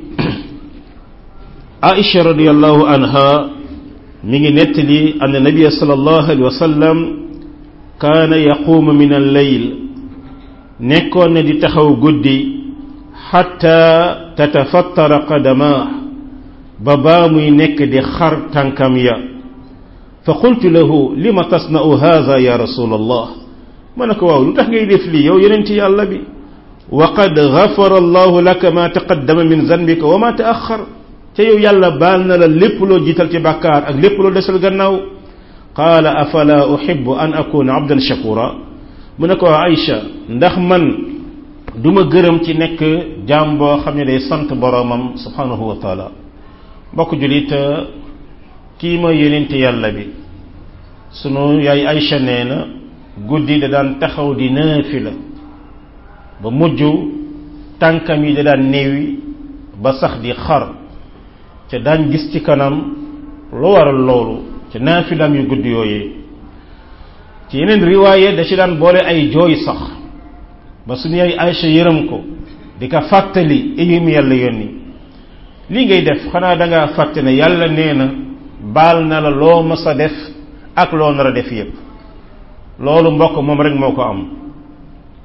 Aïcha radiyallahu anha mi ngi nettali anna nabiyya sallallahu alayhi wa sallam kaana yaquumu min al-layl nekkoon na di taxaw guddi xatta tatafattara qadamaa ba baa muy nekk di xar tànkam ya fa qultu lahu lima tasna'u haadha ya rasulallah ma ne ko waaw lu tax ngay def lii yow yonent yàlla bi wa qad ghafara allahu laka ma taqaddama min zanbika wa ma ta'akhkhar te yow yàlla baal na la lépp loo jiital ci bàkkaar ak lépp loo desal gannaaw qaala afala uhibbu an akuna abdan shakura mu ne ko Aïcha ndax man duma gërëm ci nekk jaam boo xam ne day sant boroomam subhanahu wa taala mbokk julit kii mooy yonent yàlla bi sunu yaay Aïcha nee na guddi da daan taxaw di naafila ba mujj tànkam yi da daan néewi ba sax di xar ca daan gis ci kanam lu waral loolu ca naafilam yu guddi yooyee ci yeneen riwaaye da ci daan boole ay jooy sax ba suñu yaay Aïcha yërëm ko di ko fàttali éyum yàlla yónni lii ngay def xanaa dangaa fàtte ne yàlla nee na baal na la loo mas a def ak loo nar a def yépp loolu mbokk moom rek moo ko am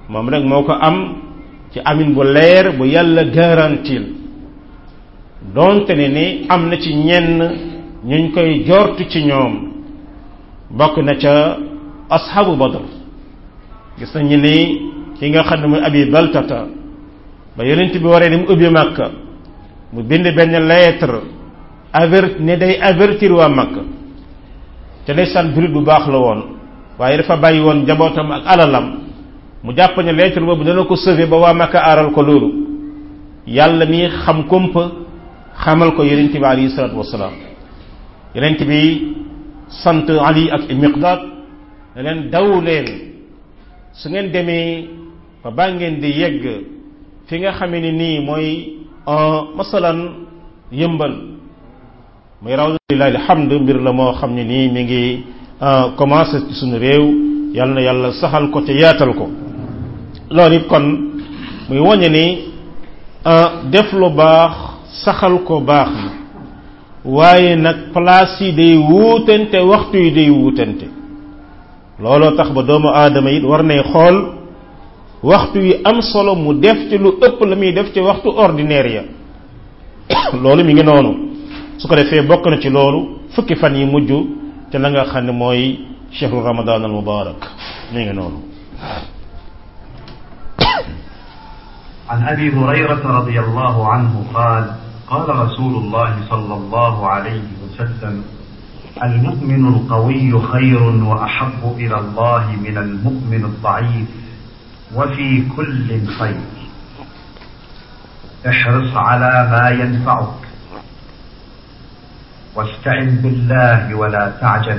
moom rek moo ko am ci amin bu leer bu yàlla garantil donte ne ni am na ci ñenn ñuñ koy jortu ci ñoom bokk na ca ashabu badr gis nañu ni ki nga xam ne muy abi baltata ba yonent bi waree ni mu ubbi Makka mu bind benn lettre avert ne day avertir waa Makka te ndeysaan jurit bu baax la woon waaye dafa bàyyi woon njabootam ak alalam mu jàpp ne lettre boobu dana ko sauver ba waa Makka aaral ko loolu yàlla mi xam kumpa xamal ko yonent bi alayhi salaatu wasalaam yonent bi sant Ali ak Miqdaad ne leen daw leen su ngeen demee fa baa ngeen di yegg fi nga xamee ni nii mooy masalan yëmbal muy raw lillahi alhamd mbir la moo xam ne nii mi ngi commencé ci suñu réew yàlla na yàlla saxal ko te yaatal ko loolu it kon muy woññe ni def lu baax saxal ko baax na waaye nag place yi day wuutante waxtu yi day wuutante looloo tax ba doomu aadama it war nay xool waxtu yi am solo mu def ci lu ëpp la muy def ci waxtu ordinaire ya loolu mi ngi noonu su ko defee bokk na ci loolu fukki fan yi mujj te la nga xam ne mooy shahru ramadan al mubarak mi ngi noonu عن أبي هريرة رضي الله عنه قال قال رسول الله صلى الله عليه وسلم المؤمن القوي خير وأحب إلى الله من المؤمن الضعيف وفي كل خير احرص على ما ينفعك واستعن بالله ولا تعجل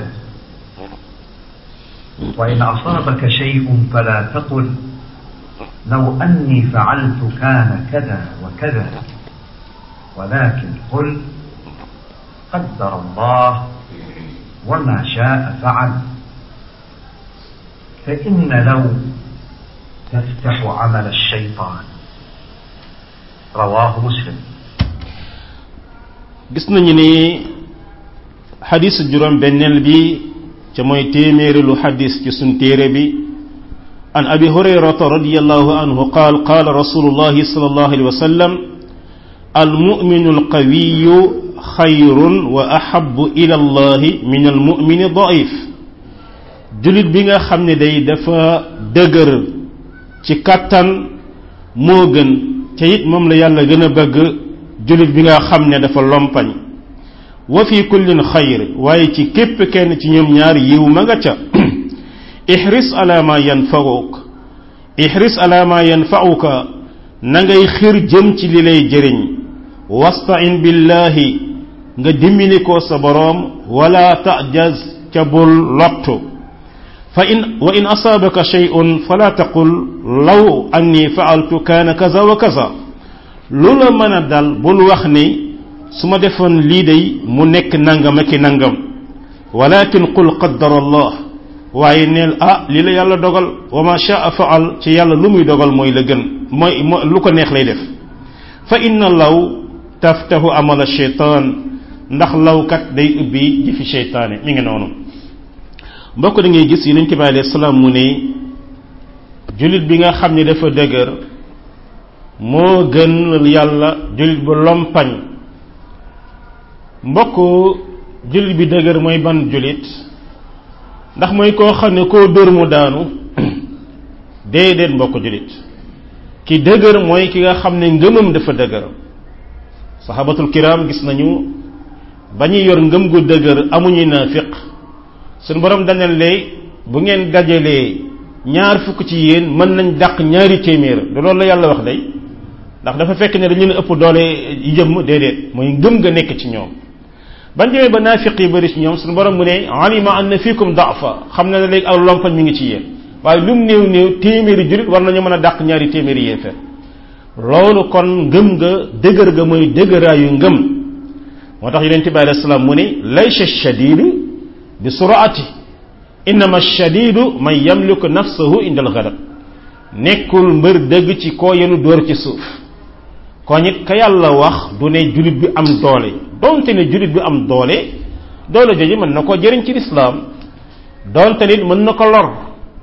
وإن أصابك شيء فلا تقل لو أني فعلت كان كذا وكذا ولكن قل قدر الله وما شاء فعل فإن لو تفتح عمل الشيطان رواه مسلم. gis nañu ni xadis juróom benneel bi ca mooy téeméerilu xadis ci sun téere bi an abi hurayrata radiyallahu anhu qaal qaala rasulullahi sallallahu alayhi wa sallam almuminu alqawiyu xayrun wa ahabu ila allahi min almumini daif julit bi nga xam ne day dafa dëgër ci kattan moo gën te it moom la yàlla gën a bëgg julit bi nga xam ne dafa lompañ wa fi kullin xayr waaye ci képp kenn ci ñoom ñaar yiw ma nga ca ihris ala ma yanfa'uk ihris ala ma yanfa'uka na ngay xir jëm ci li lay jëriñ wasta'in billahi nga dimbali ko sa boroom wala ta'jaz ca bul lottu fa in wa in asaabaka shay'un fala taqul law anni fa'altu kaana kaza wa kaza lu la mën a dal bul wax ni su ma defoon lii day mu nekk nangam ak i nangam walakin qul qaddara allah waaye neel ah lii la yàlla dogal wa ma sha'a fa'al ci yàlla lu muy dogal mooy la gën mooy lu ko neex lay def fa inna law taftahu amala shaytaan ndax lawkat day ubbi jëfi sheytaane mi ngi noonu mbokk da ngay gis yonent bi alayhi salaam mu ne jullit bi nga xam ne dafa dëgër moo gën yàlla jullit bu lompañ mbokk jullit bi dëgër mooy ban jullit ndax mooy koo xam ne koo dóor mu daanu déedéet mbokk jullit ki dëgër mooy ki nga xam ne ngëmam dafa dëgër sahabatul kiram gis nañu ba ñuy yor ngëm gu dëgër amuñu naafiq suñu borom dañal lay bu ngeen dajalee ñaar fukk ci yéen mën nañ dàq ñaari téeméer du loolu la yàlla wax day ndax dafa fekk ne dañu leen ëpp doole jëmm déedéet mooy ngëm nga nekk ci ñoom bañ demee ba naafiq yi bëri ci ñoom suñu borom mu ne alima anna fiikum da'fa xam na ne léegi aw lompañ mi ngi ci yéen waaye lum néew néew téeméeri julit war nañu mën a dàq ñaari téeméeri yéefar loolu kon ngëm nga dëgër ga mooy dëgëraayu ngëm moo tax yonent bi alayhi salaam mu ne laysa shadidu bi sur'ati innama shadidu man yamliku nafsahu inda al-ghadab nekkul mbër dëgg ci koo yenu dóor ci suuf kon it ka yàlla wax du ne julit bi am doole donte ne julit bi am doole doole jooju mën na koo jëriñ ci lislaam donte nit mën na ko lor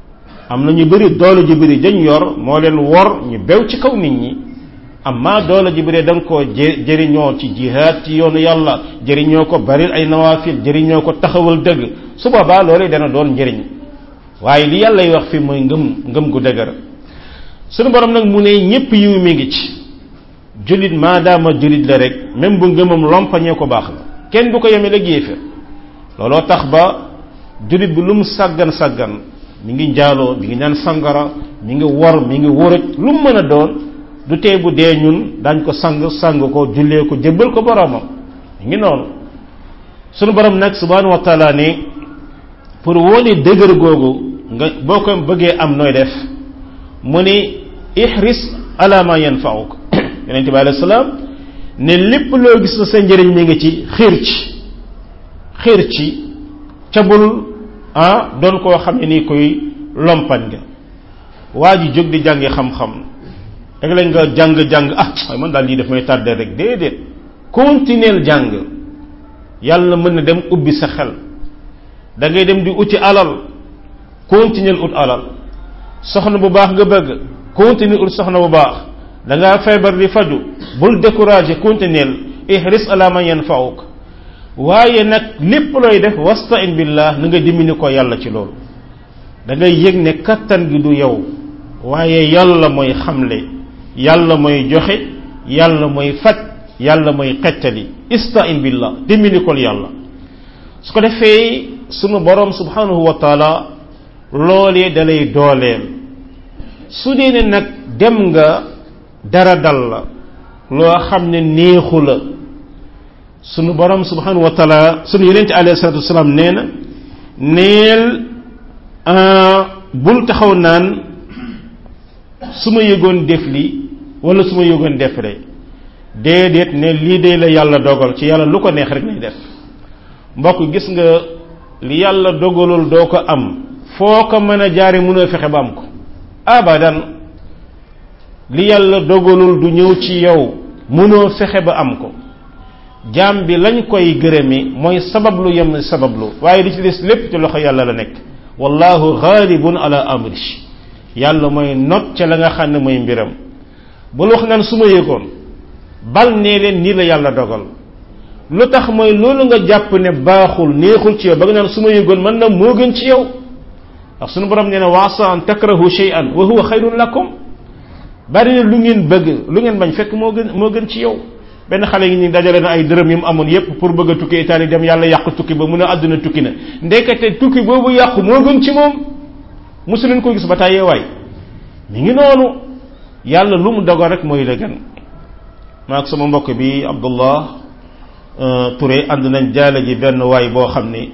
am na ñu bëri doole ju bëri dañ yor moo leen wor ñu bew ci kaw nit ñi amma doole ji bëri da nga koo jëriñoo ci jihaad ci yoonu yàlla jëriñoo ko bari ay nawaafil jëriñoo ko taxawal dëgg su boobaa loolu dana doon njëriñ waaye li yàlla wax fi mooy ngëm ngëm gu dëgër sunu borom nag mu ne ñépp yiw mi ngi ci jullit maadaama jullit la rek même bu ngëmam lompañee ko baax la kenn du ko yemee la géefér looloo tax ba jullit bi lu mu sàggan sàggan mi ngi njaaloo mi ngi naan sangara mi ngi wor mi ngi wóoraj lu mu mën a doon du tee bu dee ñun dañ ko sang sang ko jullee ko jébbal ko boromam mi ngi noonu sunu borom nag subhanahu wa taala ne pour wone dëgër googu nga boo ko bëggee am nooy def mu ni ihris ala ma yanfa'uk yonente bi alayhi salaam ne lépp loo gis na sa njëriñ mi ngi ci xiir ci xiir ci ca bul ah doon koo xam ne nii koy lompañ nga waa ji jóg di jàngi xam-xam dag lañ nga jàng-jàng ah waaye man daal lii daf may tàddee rek déedéet continuer jàng yàlla mën na dem ubbi sa xel da ngay dem di uti alal continuer ut alal soxna bu baax nga bëgg continuer ut soxna bu baax da ngaa feebar di faju bul décourager continuer ihris ala man yanfa'uk waaye nag lépp looy def wasta'in billah na nga dimbali ko yàlla ci loolu da ngay yëg ne kattan gi du yow waaye yàlla mooy xamle yàlla mooy joxe yàlla mooy faj yàlla mooy xettali ista'in billah dimbali ko yàlla su ko defee sunu borom subhanahu wa taala loolee dalay dooleel su dee ne nag dem nga dara dal la loo xam ne neexu la sunu borom subhanahu wa taala sunu yonente alayhi salatu wasalaam nee na neel bul taxaw naan su ma yëgoon def li wala su ma yëgoon def rek déedéet ne lii de la yàlla dogal ci yàlla lu ko neex rek lay def mbokk gis nga li yàlla dogalul doo ko am foo ko mën a jaare mënoo fexe ba am ko abadan li yàlla dogalul du ñëw ci yow mënoo fexe ba am ko jaam bi lañ koy gërëmi mooy sabablu yem sabablu waaye li ci des lépp ci loxo yàlla la nekk wallahu ghalibun ala amri yàlla mooy not ca la nga xam ne mooy mbiram bul wax naan su ma yëgoon bal nee leen nii la yàlla dogal lu tax mooy loolu nga jàpp ne baaxul neexul ci yow ba nga naan su ma yëgoon mën na moo gën ci yow ndax sunu borom nee na waasa an takrahu shay'an wa huwa khayrun lakum bari na lu ngeen bëgg lu ngeen bañ fekk moo gën moo gën ci yow benn xale yi ñu dajale na ay dërëm yu mu amoon yépp pour bëgg a tukki Italie dem yàlla yàqu tukki ba mun a àdduna tukki na ndekete tukki boobu yàqu moo gën ci moom mosu leen ko gis ba tàyyee waay mi ngi noonu yàlla lu mu dogal rek mooy la gën maa ak sama mbokk bi Abdullah Touré ànd nañ jaale ji benn waay boo xam ni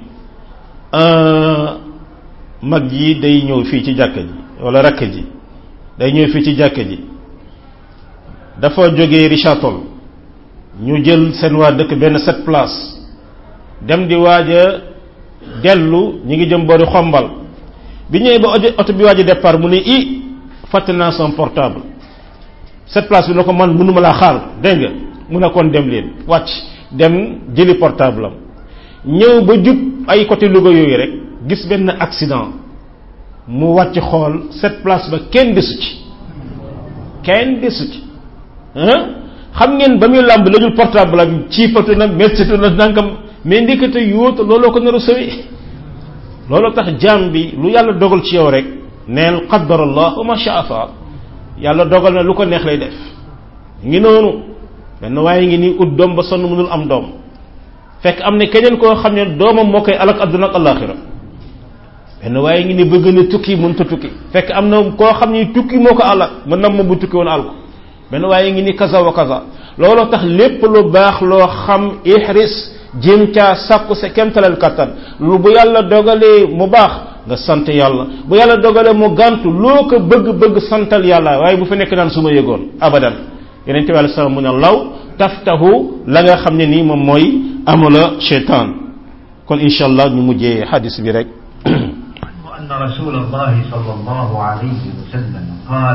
mag yi day ñëw fii ci jàkka ji wala rakk ji day ñëw fii ci jàkka ji dafa jógee Richard Toll ñu jël seen waa dëkk benn sept place dem di waaj a dellu ñu ngi jëm boori xombal bi ñëwee ba oto bi waaj a départ mu ne i fàtte naa son portable sept place bi na ko man mënuma laa xaar dégg nga mu ne kon dem leen wàcc dem jëli portable am ñëw ba jub ay côté Louga yooyu rek gis benn accident mu wàcc xool sept place ba kenn desu ci kenn desu ci xam ngeen ba muy làmb lajul portable am ciifatu nag mercitu na nangam mais ndikate yóotu looloo ko nar a sëwi looloo tax jaam bi lu yàlla dogal ci yow rek neel qaddarallah wa ma sha'a faal yàlla dogal na lu ko neex lay def ngi noonu benn waaye ngi nii ut doom ba sonn mënul am doom fekk am ne keneen koo xam ne doomam moo koy alak adduna ak alaxira benn waaye ngi ni bëgg na tukki mënta tukki fekk am na koo xam ne tukki moo ko alak mën na moom bu tukki woon al ko benn waaye ngi ni kaza wa kaza looloo tax lépp lu baax loo xam ihris jéem caa sàkku sa kemtalal kattan lu bu yàlla dogalee mu baax nga sant yàlla bu yàlla dogalee mu gàntu loo ko bëgg-bëgg santal yàlla waaye bu fa nekk naan su ma yëgoon abadan yeneen bi alei salaam mu ne law taftahu la nga xam ne nii moom mooy amula cheytaan kon insha allah ñu mujjee hadis bi rek أن رسول الله صلى الله عليه وسلم قال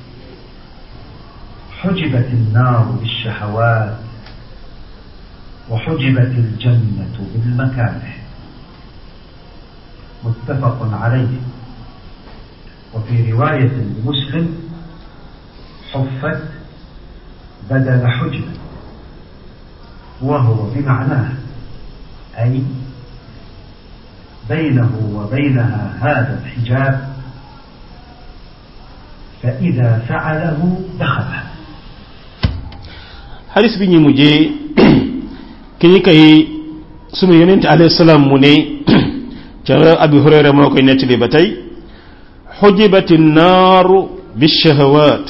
حجبت النار بالشهوات وحجبت الجنة بالمكاره متفق عليه وفي رواية لمسلم حفت بدل حجب، وهو بمعناه أي بينه وبينها هذا الحجاب، فإذا فعله دخلها. حديث بني مجي كي كي سنو يونت عليه السلام مني جاء أبي هريرة موكي نتلي بتاي حجبت النار بالشهوات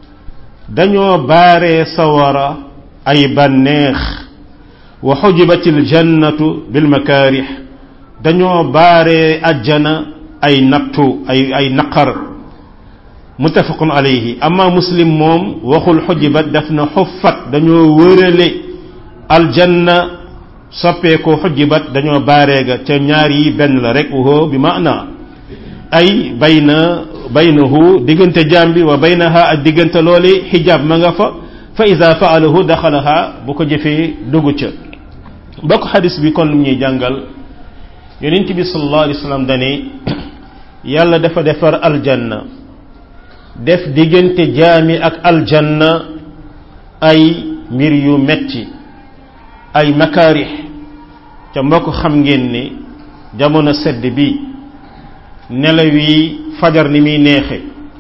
دانيو باري سوارا أي بنيخ وحجبت الجنة بالمكارح دانيو باري أجنا أي نقتو أي أي نقر متفق عليه. أما مسلم موم وخل حجبت دفن حفت دانيو ورلي الجنة سبيكو حجبت دانيو باريغا تا ñaari ben la rek wo bi maana ay bayna baynahu digante jambi wa baynaha ak digante lolé hijab ma nga fa fa iza fa'alahu dakhalaha bu ko jëfé dugu ca bokk hadith bi kon ñuy jangal yonent bi sallallahu alayhi wasallam dane yalla dafa defar aljanna def digante jami ak aljanna ay mbir yu metti ay makarih ca mbokk xam ngeen ni jamono sedd bi nelawi fajar ni mi neexe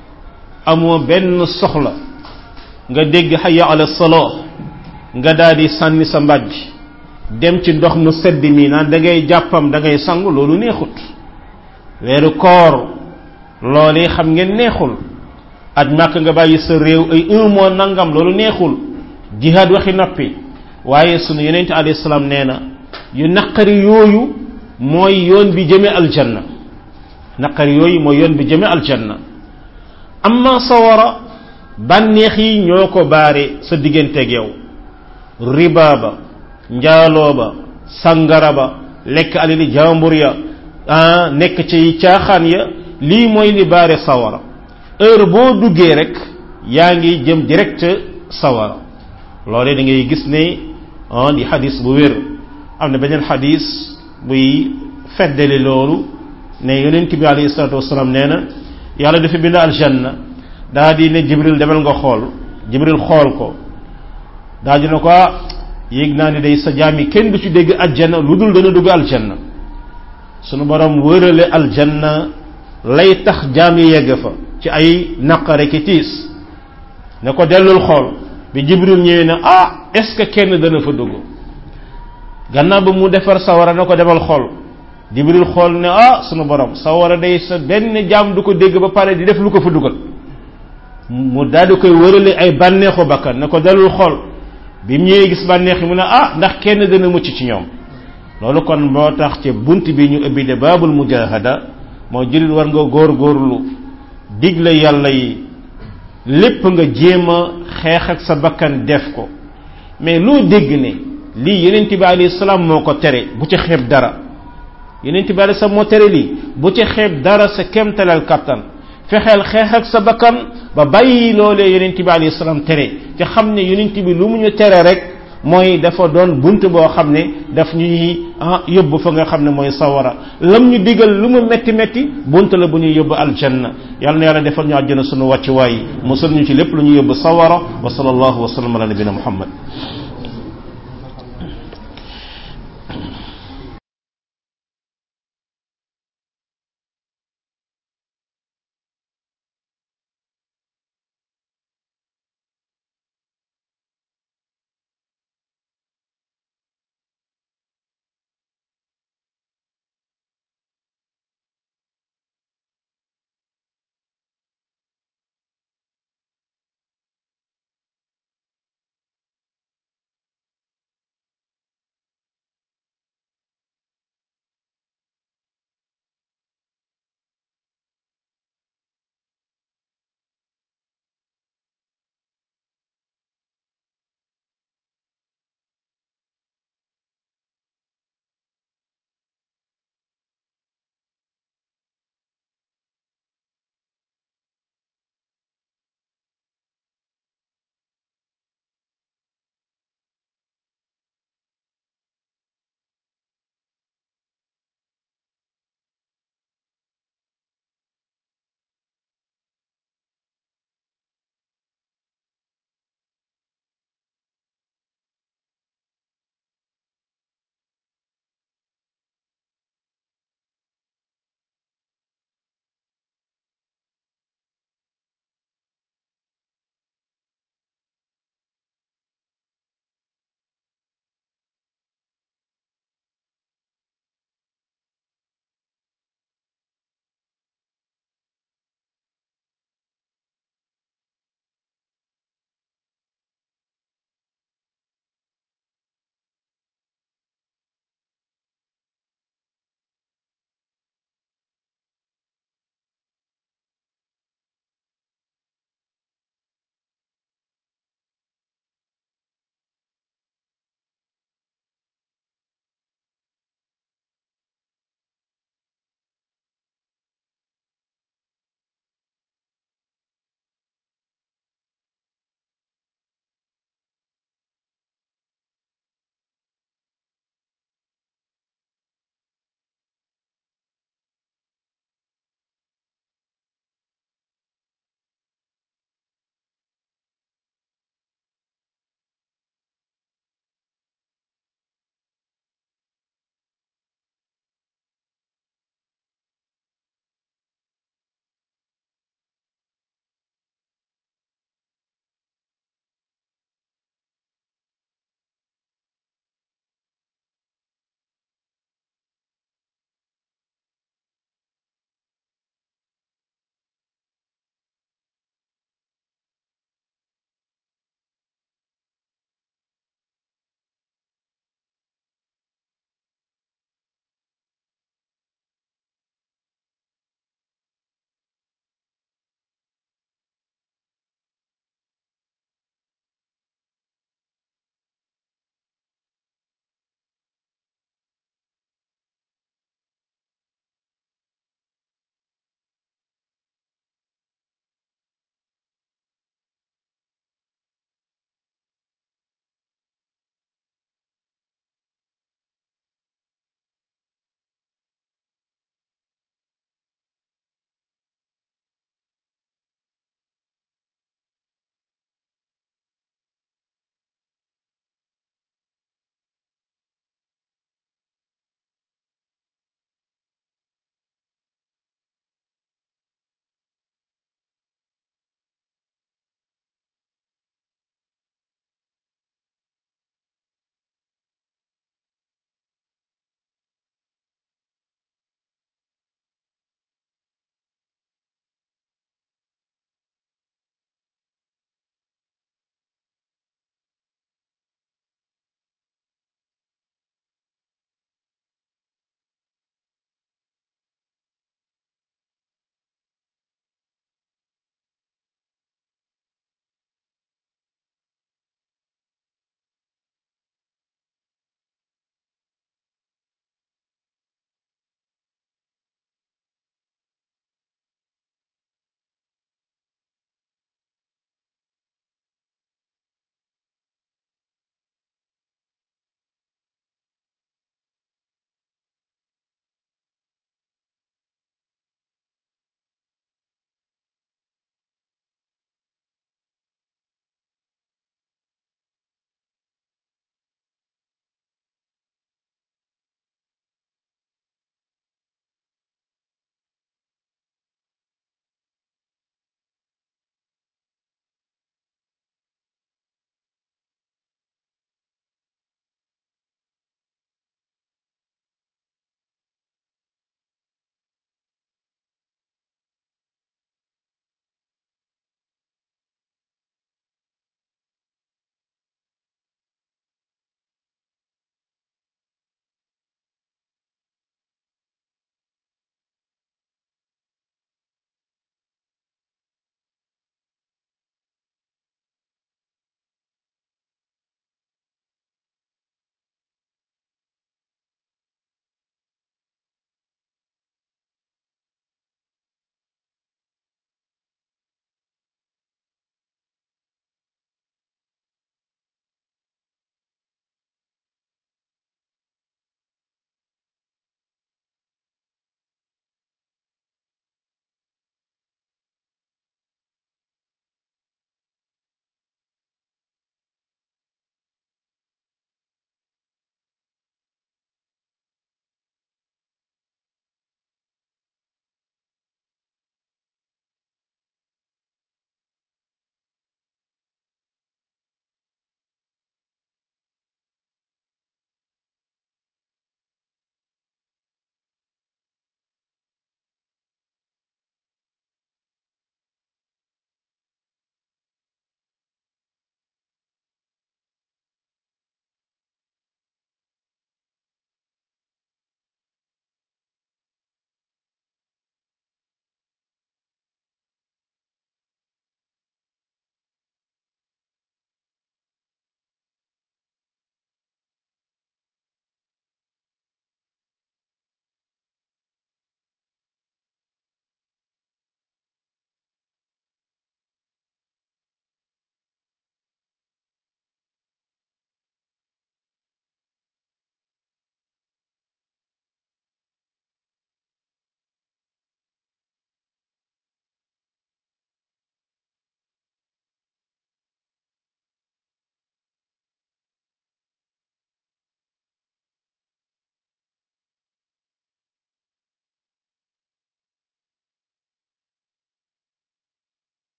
amo benn soxla nga dégg hayya ala salah nga daldi sànni sa mbàjj dem ci ndox mu sedd mi naan da ngay jàppam da ngay sangu loolu neexut weeru koor loolu xam ngeen neexul aj màkk nga bàyyi sa réew ay un mois nangam loolu neexul jihad waxi noppi waaye sunu yonent alayhi salaam nee na yu naqari yooyu mooy yoon bi jëme aljanna naqari yooyu mooy yoon bi jëme aljanna amma sawara bànneex yi ñoo ko baare sa digganteeg yow riba ba njaaloo ba sangara ba lekk alali jàmbur ya ah nekk ci caaxaan ya lii mooy li baare sawara heure boo duggee rek yaa ngi jëm direct sawara loolee da ngay gis ne ah di xadis bu wér am na beneen xadis buy feddali loolu ne yonent bi alayhi salaatu wasalaam nee na yàlla dafa bind aljanna daa di ne jibril demal nga xool jibril xool ko daa di ne ko yéeg naa ni day sa jaam yi kenn du ci dégg aljanna lu dul dana dugg aljanna sunu borom wërale aljanna lay tax jaam yi yegg fa ci ay naqare ki tiis ne ko dellul xool bi jibril ñëwee ne ah est-ce que kenn dana fa dugg gannaaw ba mu defar sawara na ko demal xool jibril xool ne ah sunu borom sawara day sa benn jaam du ko dégg ba pare di def lu ko fa dugal mu daal di koy wërale ay bànneexu bakkan ne ko dellul xool bi mu ñëwee gis bànneex yi mu ne ah ndax kenn dana mucc ci ñoom loolu kon moo tax ci bunt bi ñu ubbi de baabul mujahada moo jullit war nga góorgóorlu digle yàlla yi lépp nga jéem a xeex ak sa bakkan def ko mais loo dégg ne lii yonent bi alayhi salaam moo ko tere bu ci xeeb dara yonent bi alayhi salaam moo tere lii bu ci xeeb dara sa kemtalal kattan fexeel xeex ak sa bakkan ba bàyyi loolee yonent bi alayhi salaam tere te xam ne yonent bi lu mu ñu tere rek mooy dafa doon bunt boo xam ne daf ñuy ah yóbbu fa nga xam ne mooy sawara lam ñu digal lu mu metti metti bunt la bu ñuy yóbbu aljanna yàlla na yàlla defal ñu àjjana sunu wàccuwaay musal ñu ci lépp lu ñuy yóbbu sawara wa sallallahu wa sallam ala nabina muhammad